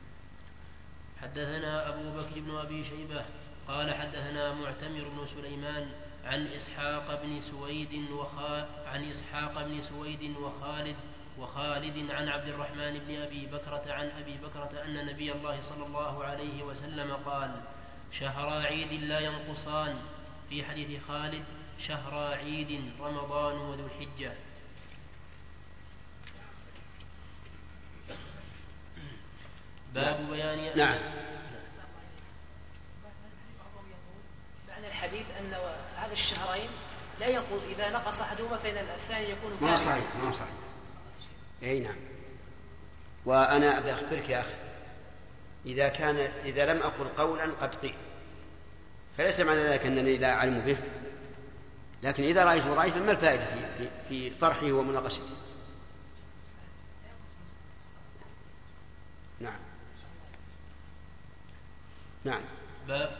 حدثنا أبو بكر بن أبي شيبة قال حدثنا معتمر بن سليمان عن إسحاق بن سويد وخا عن إسحاق بن سويد وخالد وخالد عن عبد الرحمن بن أبي بكرة عن أبي بكرة أن نبي الله صلى الله عليه وسلم قال شهر عيد لا ينقصان. في حديث خالد شهر عيد رمضان وذو الحجة. باب بيان نعم. معنى الحديث أن هذا الشهرين لا ينقص، إذا نقص أحدهما فإن الثاني يكون كاملا. ما صحيح ما صحيح. أي نعم. وأنا أبي أخبرك يا أخي إذا كان إذا لم أقل قولا قد قيل فليس معنى ذلك أنني لا أعلم به، لكن إذا رأيت رأيت ما الفائدة في, في, في طرحه ومناقشته. نعم. نعم. باب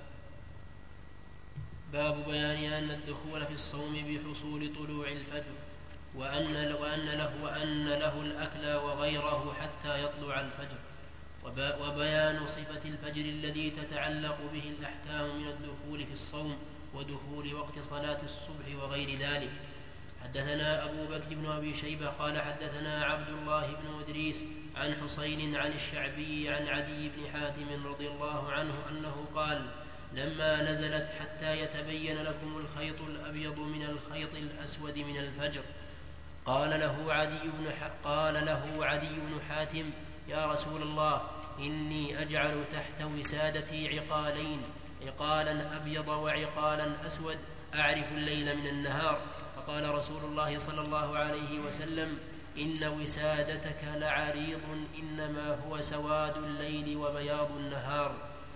باب بيان أن الدخول في الصوم بحصول طلوع الفجر وأن وأن له وأن له الأكل وغيره حتى يطلع الفجر. وبيان صفة الفجر الذي تتعلق به الأحكام من الدخول في الصوم ودخول وقت صلاة الصبح وغير ذلك. حدثنا أبو بكر بن أبي شيبة قال حدثنا عبد الله بن إدريس عن حسين عن الشعبي عن عدي بن حاتم رضي الله عنه أنه قال لما نزلت حتى يتبين لكم الخيط الأبيض من الخيط الأسود من الفجر قال له عدي بن, قال له عدي بن حاتم يا رسول الله إني أجعل تحت وسادتي عقالين عقالا أبيض وعقالا أسود أعرف الليل من النهار. فقال رسول الله صلى الله عليه وسلم إن وسادتك لعريض إنما هو سواد الليل وبياض النهار.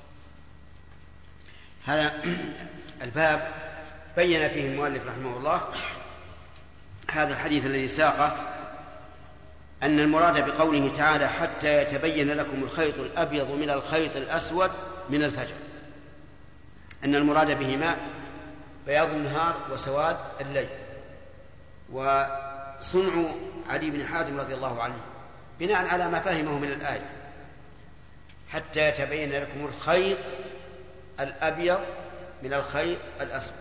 هذا الباب بين فيه المؤلف رحمه الله هذا الحديث الذي ساقه أن المراد بقوله تعالى حتى يتبين لكم الخيط الأبيض من الخيط الأسود من الفجر أن المراد بهما بياض النهار وسواد الليل. وصنع علي بن حاتم رضي الله عنه بناء على ما فهمه من الآية حتى يتبين لكم الخيط الأبيض من الخيط الأسود.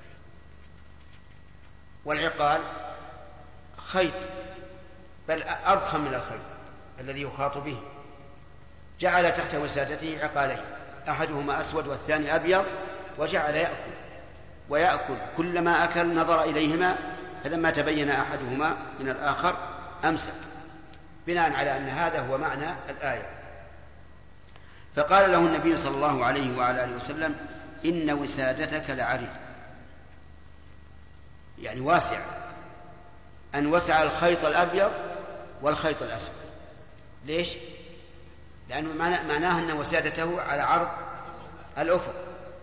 والعقال خيط بل أضخم من الخيط الذي يخاط به. جعل تحت وسادته عقالين أحدهما أسود والثاني أبيض وجعل يأكل ويأكل كلما أكل نظر إليهما فلما تبين أحدهما من الآخر أمسك بناء على أن هذا هو معنى الآية. فقال له النبي صلى الله عليه وعلى آله وسلم إن وسادتك لعريض يعني واسع أن وسع الخيط الأبيض والخيط الأسود. ليش؟ لأنه معناه أن وسادته على عرض الأفق.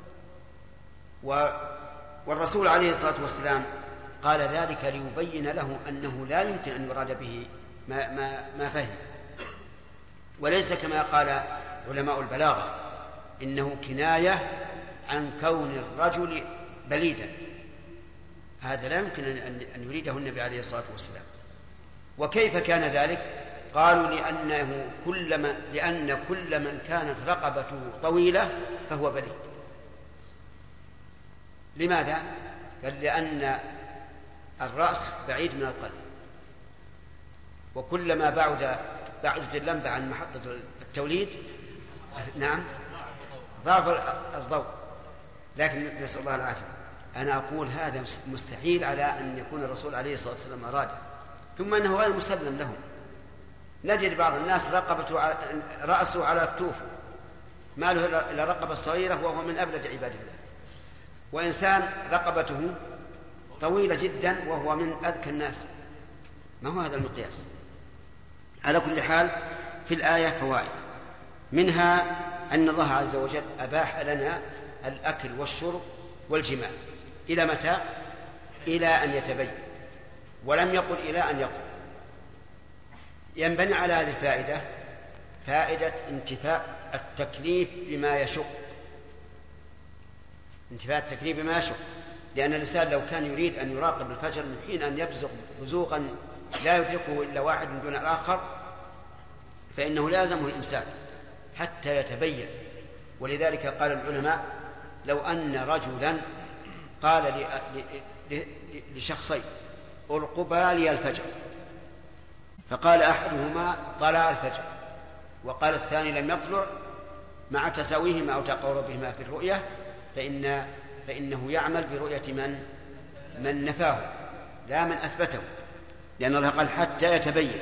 والرسول عليه الصلاة والسلام قال ذلك ليبين له أنه لا يمكن أن يراد به ما, ما, ما فهم وليس كما قال علماء البلاغة إنه كناية عن كون الرجل بليدا. هذا لا يمكن أن يريده النبي عليه الصلاة والسلام. وكيف كان ذلك؟ قالوا لأنه كل لأن كل من كانت رقبته طويلة فهو بليد. لماذا؟ قال لأن الرأس بعيد من القلب وكلما بعد بعدت اللمبة عن محطة التوليد نعم ضعف الضوء. لكن نسأل الله العافية. أنا أقول هذا مستحيل على أن يكون الرسول عليه الصلاة والسلام أراده ثم أنه غير مسلم لهم. نجد بعض الناس رقبته رأسه على الكتوف ما له إلا رقبة صغيرة وهو من أبلد عباد الله. وإنسان رقبته طويلة جدا وهو من أذكى الناس. ما هو هذا المقياس؟ على كل حال في الآية فوائد منها أن الله عز وجل أباح لنا الأكل والشرب والجماع إلى متى؟ إلى أن يتبين ولم يقل إلى أن يطلب. ينبني على هذه الفائدة فائدة انتفاء التكليف بما يشق انتفاء التكليف بما يشق لأن الإنسان لو كان يريد أن يراقب الفجر من حين أن يبزغ بزوغا لا يدركه إلا واحد من دون الآخر فإنه لازمه الإمساك حتى يتبين. ولذلك قال العلماء لو أن رجلا قال لشخصين ارقبا لي الفجر فقال أحدهما طلع الفجر وقال الثاني لم يطلع مع تساويهما أو تقاربهما في الرؤية فإن فإنه يعمل برؤية من من نفاه لا من أثبته لأن الله قال حتى يتبين.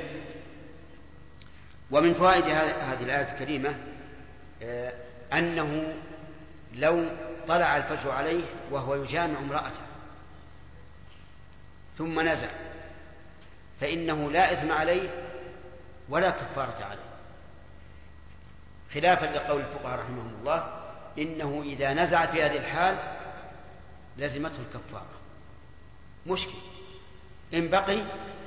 ومن فوائد هذه الآية الكريمة أنه لو طلع الفجر عليه وهو يجامع امرأته ثم نزع فإنه لا إثم عليه ولا كفارة عليه خلافا لقول الفقهاء رحمهم الله إنه إذا نزع في هذه الحال لزمته الكفارة. مشكل إن بقي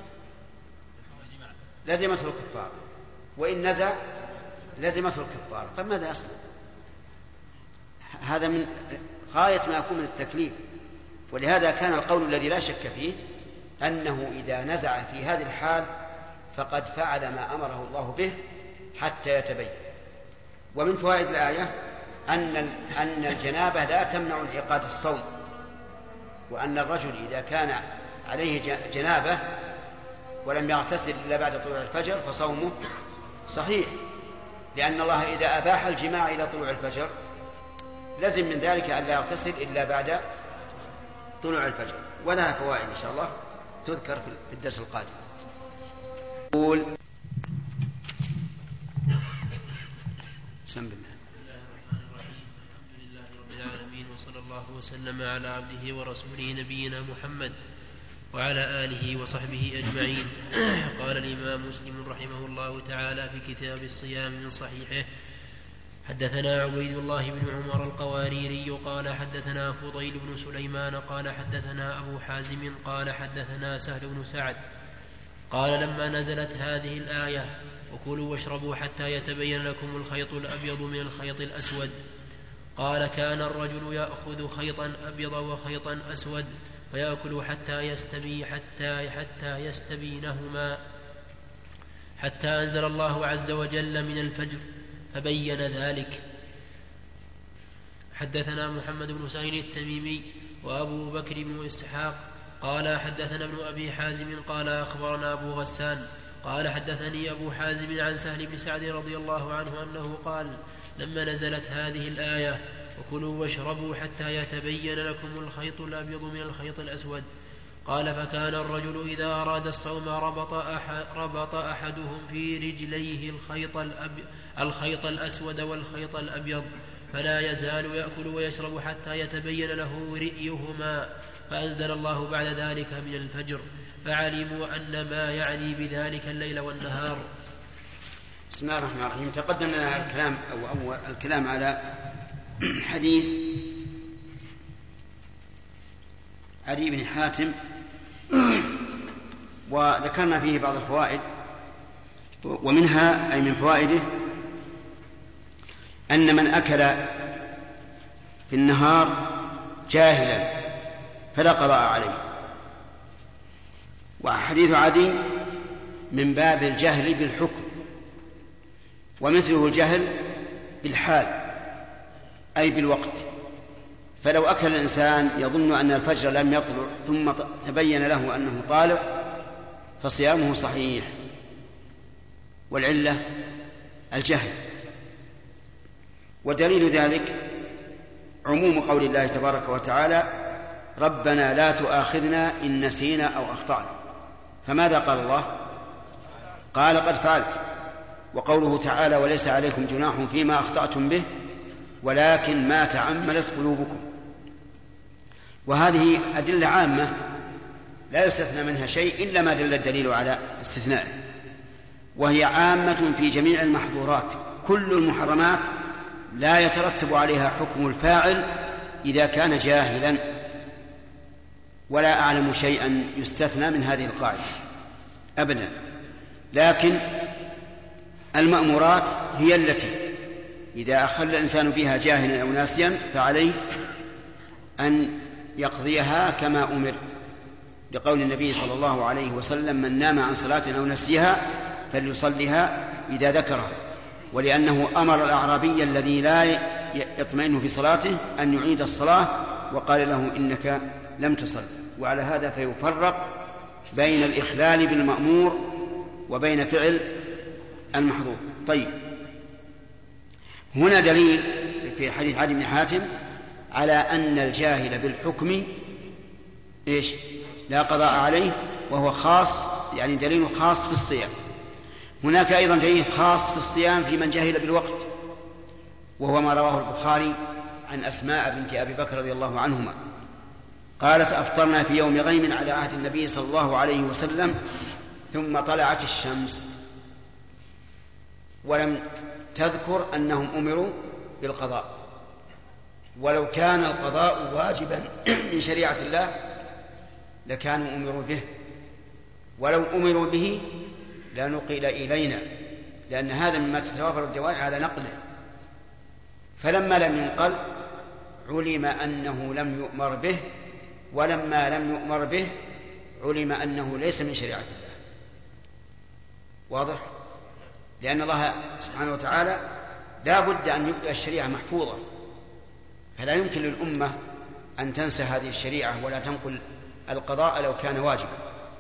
لزمته الكفارة وإن نزع لزمته الكفارة. فماذا يصنع؟ هذا من غاية ما يكون من التكليف. ولهذا كان القول الذي لا شك فيه أنه إذا نزع في هذه الحال فقد فعل ما أمره الله به حتى يتبين ومن فوائد الآية أن أن الجنابة لا تمنع انعقاد الصوم، وأن الرجل إذا كان عليه جنابة ولم يغتسل إلا بعد طلوع الفجر فصومه صحيح، لأن الله إذا أباح الجماع إلى طلوع الفجر لازم من ذلك أن لا يغتسل إلا بعد طلوع الفجر. ولها فوائد إن شاء الله تذكر في الدرس القادم. قول بسم الله. الحمد لله رب العالمين، وصلى الله وسلم على عبده ورسوله نبينا محمد وعلى آله وصحبه أجمعين. قال الإمام مسلم رحمه الله تعالى في كتاب الصيام من صحيحه: حدثنا عبيد الله بن عمر القواريري قال حدثنا فضيل بن سليمان قال حدثنا أبو حازم قال حدثنا سهل بن سعد قال لما نزلت هذه الآية: وكلوا واشربوا حتى يتبين لكم الخيط الأبيض من الخيط الأسود، قال: كان الرجل يأخذ خيطا أبيض وخيطا أسود فيأكل حتى يستبي حتى حتى يستبينهما، حتى أنزل الله عز وجل من الفجر فبين ذلك. حدثنا محمد بن سعيد التميمي وأبو بكر بن إسحاق قال حدثنا ابن أبي حازم قال أخبرنا أبو غسان قال حدثني أبو حازم عن سهل بن سعد رضي الله عنه أنه قال: لما نزلت هذه الآية: وكلوا واشربوا حتى يتبين لكم الخيط الأبيض من الخيط الأسود، قال: فكان الرجل إذا أراد الصوم ربط, أحد ربط أحدهم في رجليه الخيط, الخيط الأسود والخيط الأبيض، فلا يزال يأكل ويشرب حتى يتبين له رئيهما، فأنزل الله بعد ذلك من الفجر، فعلموا أن ما يعني بذلك الليل والنهار. بسم الله الرحمن الرحيم. تقدم لنا الكلام أو أول الكلام على حديث عدي بن حاتم، وذكرنا فيه بعض الفوائد، ومنها أي من فوائده أن من أكل في النهار جاهلا فلا قضاء عليه. وحديث عدي من باب الجهل بالحكم، ومثله الجهل بالحال أي بالوقت. فلو أكل الإنسان يظن أن الفجر لم يطلع ثم تبين له أنه طالع فصيامه صحيح، والعلة الجهل. ودليل ذلك عموم قول الله تبارك وتعالى: ربنا لا تؤاخذنا إن نسينا أو أخطأنا. فماذا قال الله؟ قال: قد فعلت. وقوله تعالى: وليس عليكم جناح فيما أخطأتم به ولكن ما تعمدت قلوبكم. وهذه أدلة عامة لا يستثنى منها شيء إلا ما دل الدليل على استثنائه، وهي عامة في جميع المحظورات. كل المحرمات لا يترتب عليها حكم الفاعل إذا كان جاهلا، ولا أعلم شيئا يستثنى من هذه القاعدة أبدا. لكن المأمورات هي التي إذا أخل الإنسان فيها جاهلا أو ناسيا فعليه أن يقضيها كما أمر، لقول النبي صلى الله عليه وسلم: من نام عن صلاة أو نسيها فليصلها إذا ذكرها. ولأنه أمر الأعرابي الذي لا يطمئن في صلاته أن يعيد الصلاة وقال له: إنك لم تصل. وعلى هذا فيفرق بين الإخلال بالمأمور وبين فعل المحظور. طيب، هنا دليل في حديث عدي بن حاتم على أن الجاهل بالحكم إيش؟ لا قضاء عليه، وهو خاص، يعني دليل خاص في الصيام. هناك أيضا دليل خاص في الصيام في من جاهل بالوقت، وهو ما رواه البخاري عن أسماء بنت أبي بكر رضي الله عنهما قالت: أفطرنا في يوم غيم على عهد النبي صلى الله عليه وسلم ثم طلعت الشمس، ولم تذكر أنهم أمروا بالقضاء. ولو كان القضاء واجبا من شريعة الله لكانوا أمروا به، ولو أمروا به لنقل إلينا، لأن هذا مما تتوافر الدواعي على نقله. فلما لم ينقل علم أنه لم يؤمر به، ولما لم يؤمر به علم أنه ليس من شريعة الله. واضح؟ لأن الله سبحانه وتعالى لا بد أن يبقى الشريعة محفوظة، فلا يمكن للأمة أن تنسى هذه الشريعة ولا تنقل القضاء لو كان واجبا.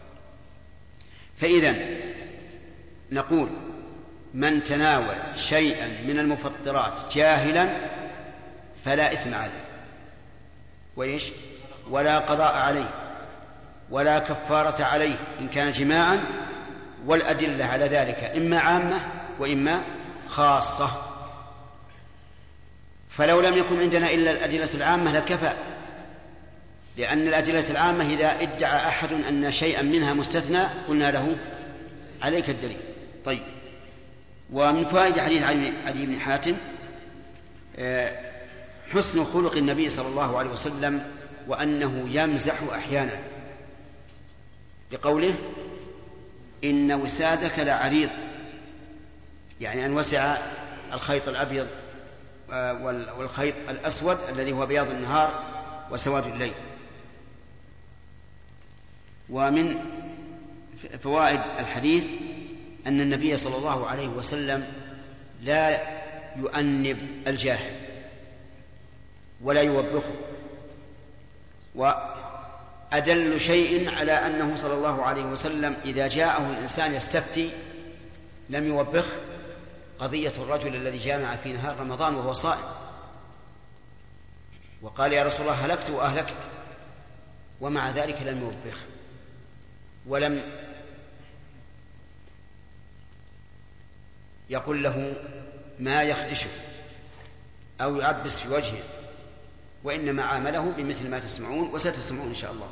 فإذا نقول من تناول شيئا من المفطرات جاهلا فلا إثم عليه وإيش ولا قضاء عليه ولا كفارة عليه إن كان جماعا، والأدلة على ذلك إما عامة وإما خاصة. فلو لم يكن عندنا إلا الأدلة العامة لكفى، لأن الأدلة العامة إذا ادعى أحد أن شيئا منها مستثنى قلنا له عليك الدليل. طيب، ومن فوائد حديث عدي بن حاتم حسن خلق النبي صلى الله عليه وسلم وأنه يمزح أحيانا، لقوله إن وسادك لعريض، يعني أن وسع الخيط الأبيض والخيط الأسود الذي هو بياض النهار وسواد الليل. ومن فوائد الحديث أن النبي صلى الله عليه وسلم لا يؤنب الجاهل ولا يوبخه، وأدل شيء على أنه صلى الله عليه وسلم إذا جاءه الإنسان يستفتي لم يوبخه قضية الرجل الذي جامع في نهار رمضان وهو صائم وقال يا رسول الله هلكت وأهلكت، ومع ذلك لم يوبخه ولم يقول له ما يخدشه أو يعبس في وجهه، وإنما عامله بمثل ما تسمعون وستسمعون إن شاء الله.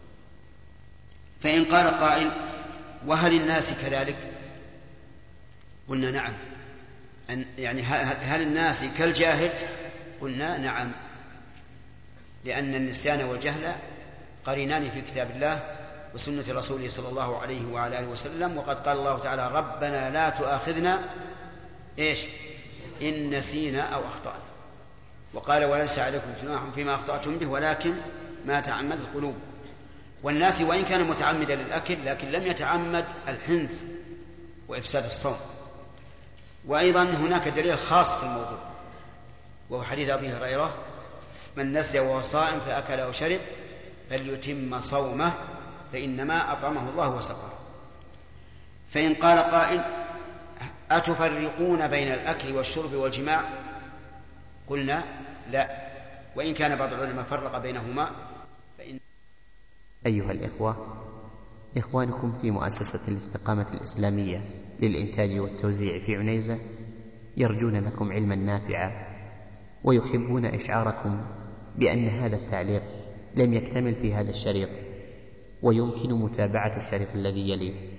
فإن قال قائل وهل الناس كذلك؟ قلنا نعم، أن يعني هل الناس كالجاهل؟ قلنا نعم، لأن النسيان والجهل قرينان في كتاب الله وسنة رسوله صلى الله عليه وعلى آله وسلم، وقد قال الله تعالى ربنا لا تؤاخذنا إيش إن نسينا أو أخطأنا، وقال وليس عليكم جناح فيما أخطأتم به ولكن ما تعمد القلوب. والناس وإن كان متعمدا للأكل لكن لم يتعمد الحنث وإفساد الصوم. وأيضا هناك دليل خاص في الموضوع وهو حديث أبي هريرة من نسي وهو صائم فأكل أو شرب فليتم صومه فإنما أطعمه الله وسقاه. فإن قال قائل أتفرقون بين الأكل والشرب والجماع؟ قلنا لا، وإن كان بعض العلماء فرق بينهما فإن... أيها الإخوة، إخوانكم في مؤسسة الاستقامة الإسلامية للإنتاج والتوزيع في عنيزة يرجون لكم علما نافعا، ويحبون إشعاركم بأن هذا التعليق لم يكتمل في هذا الشريط، ويمكن متابعة الشريط الذي يليه.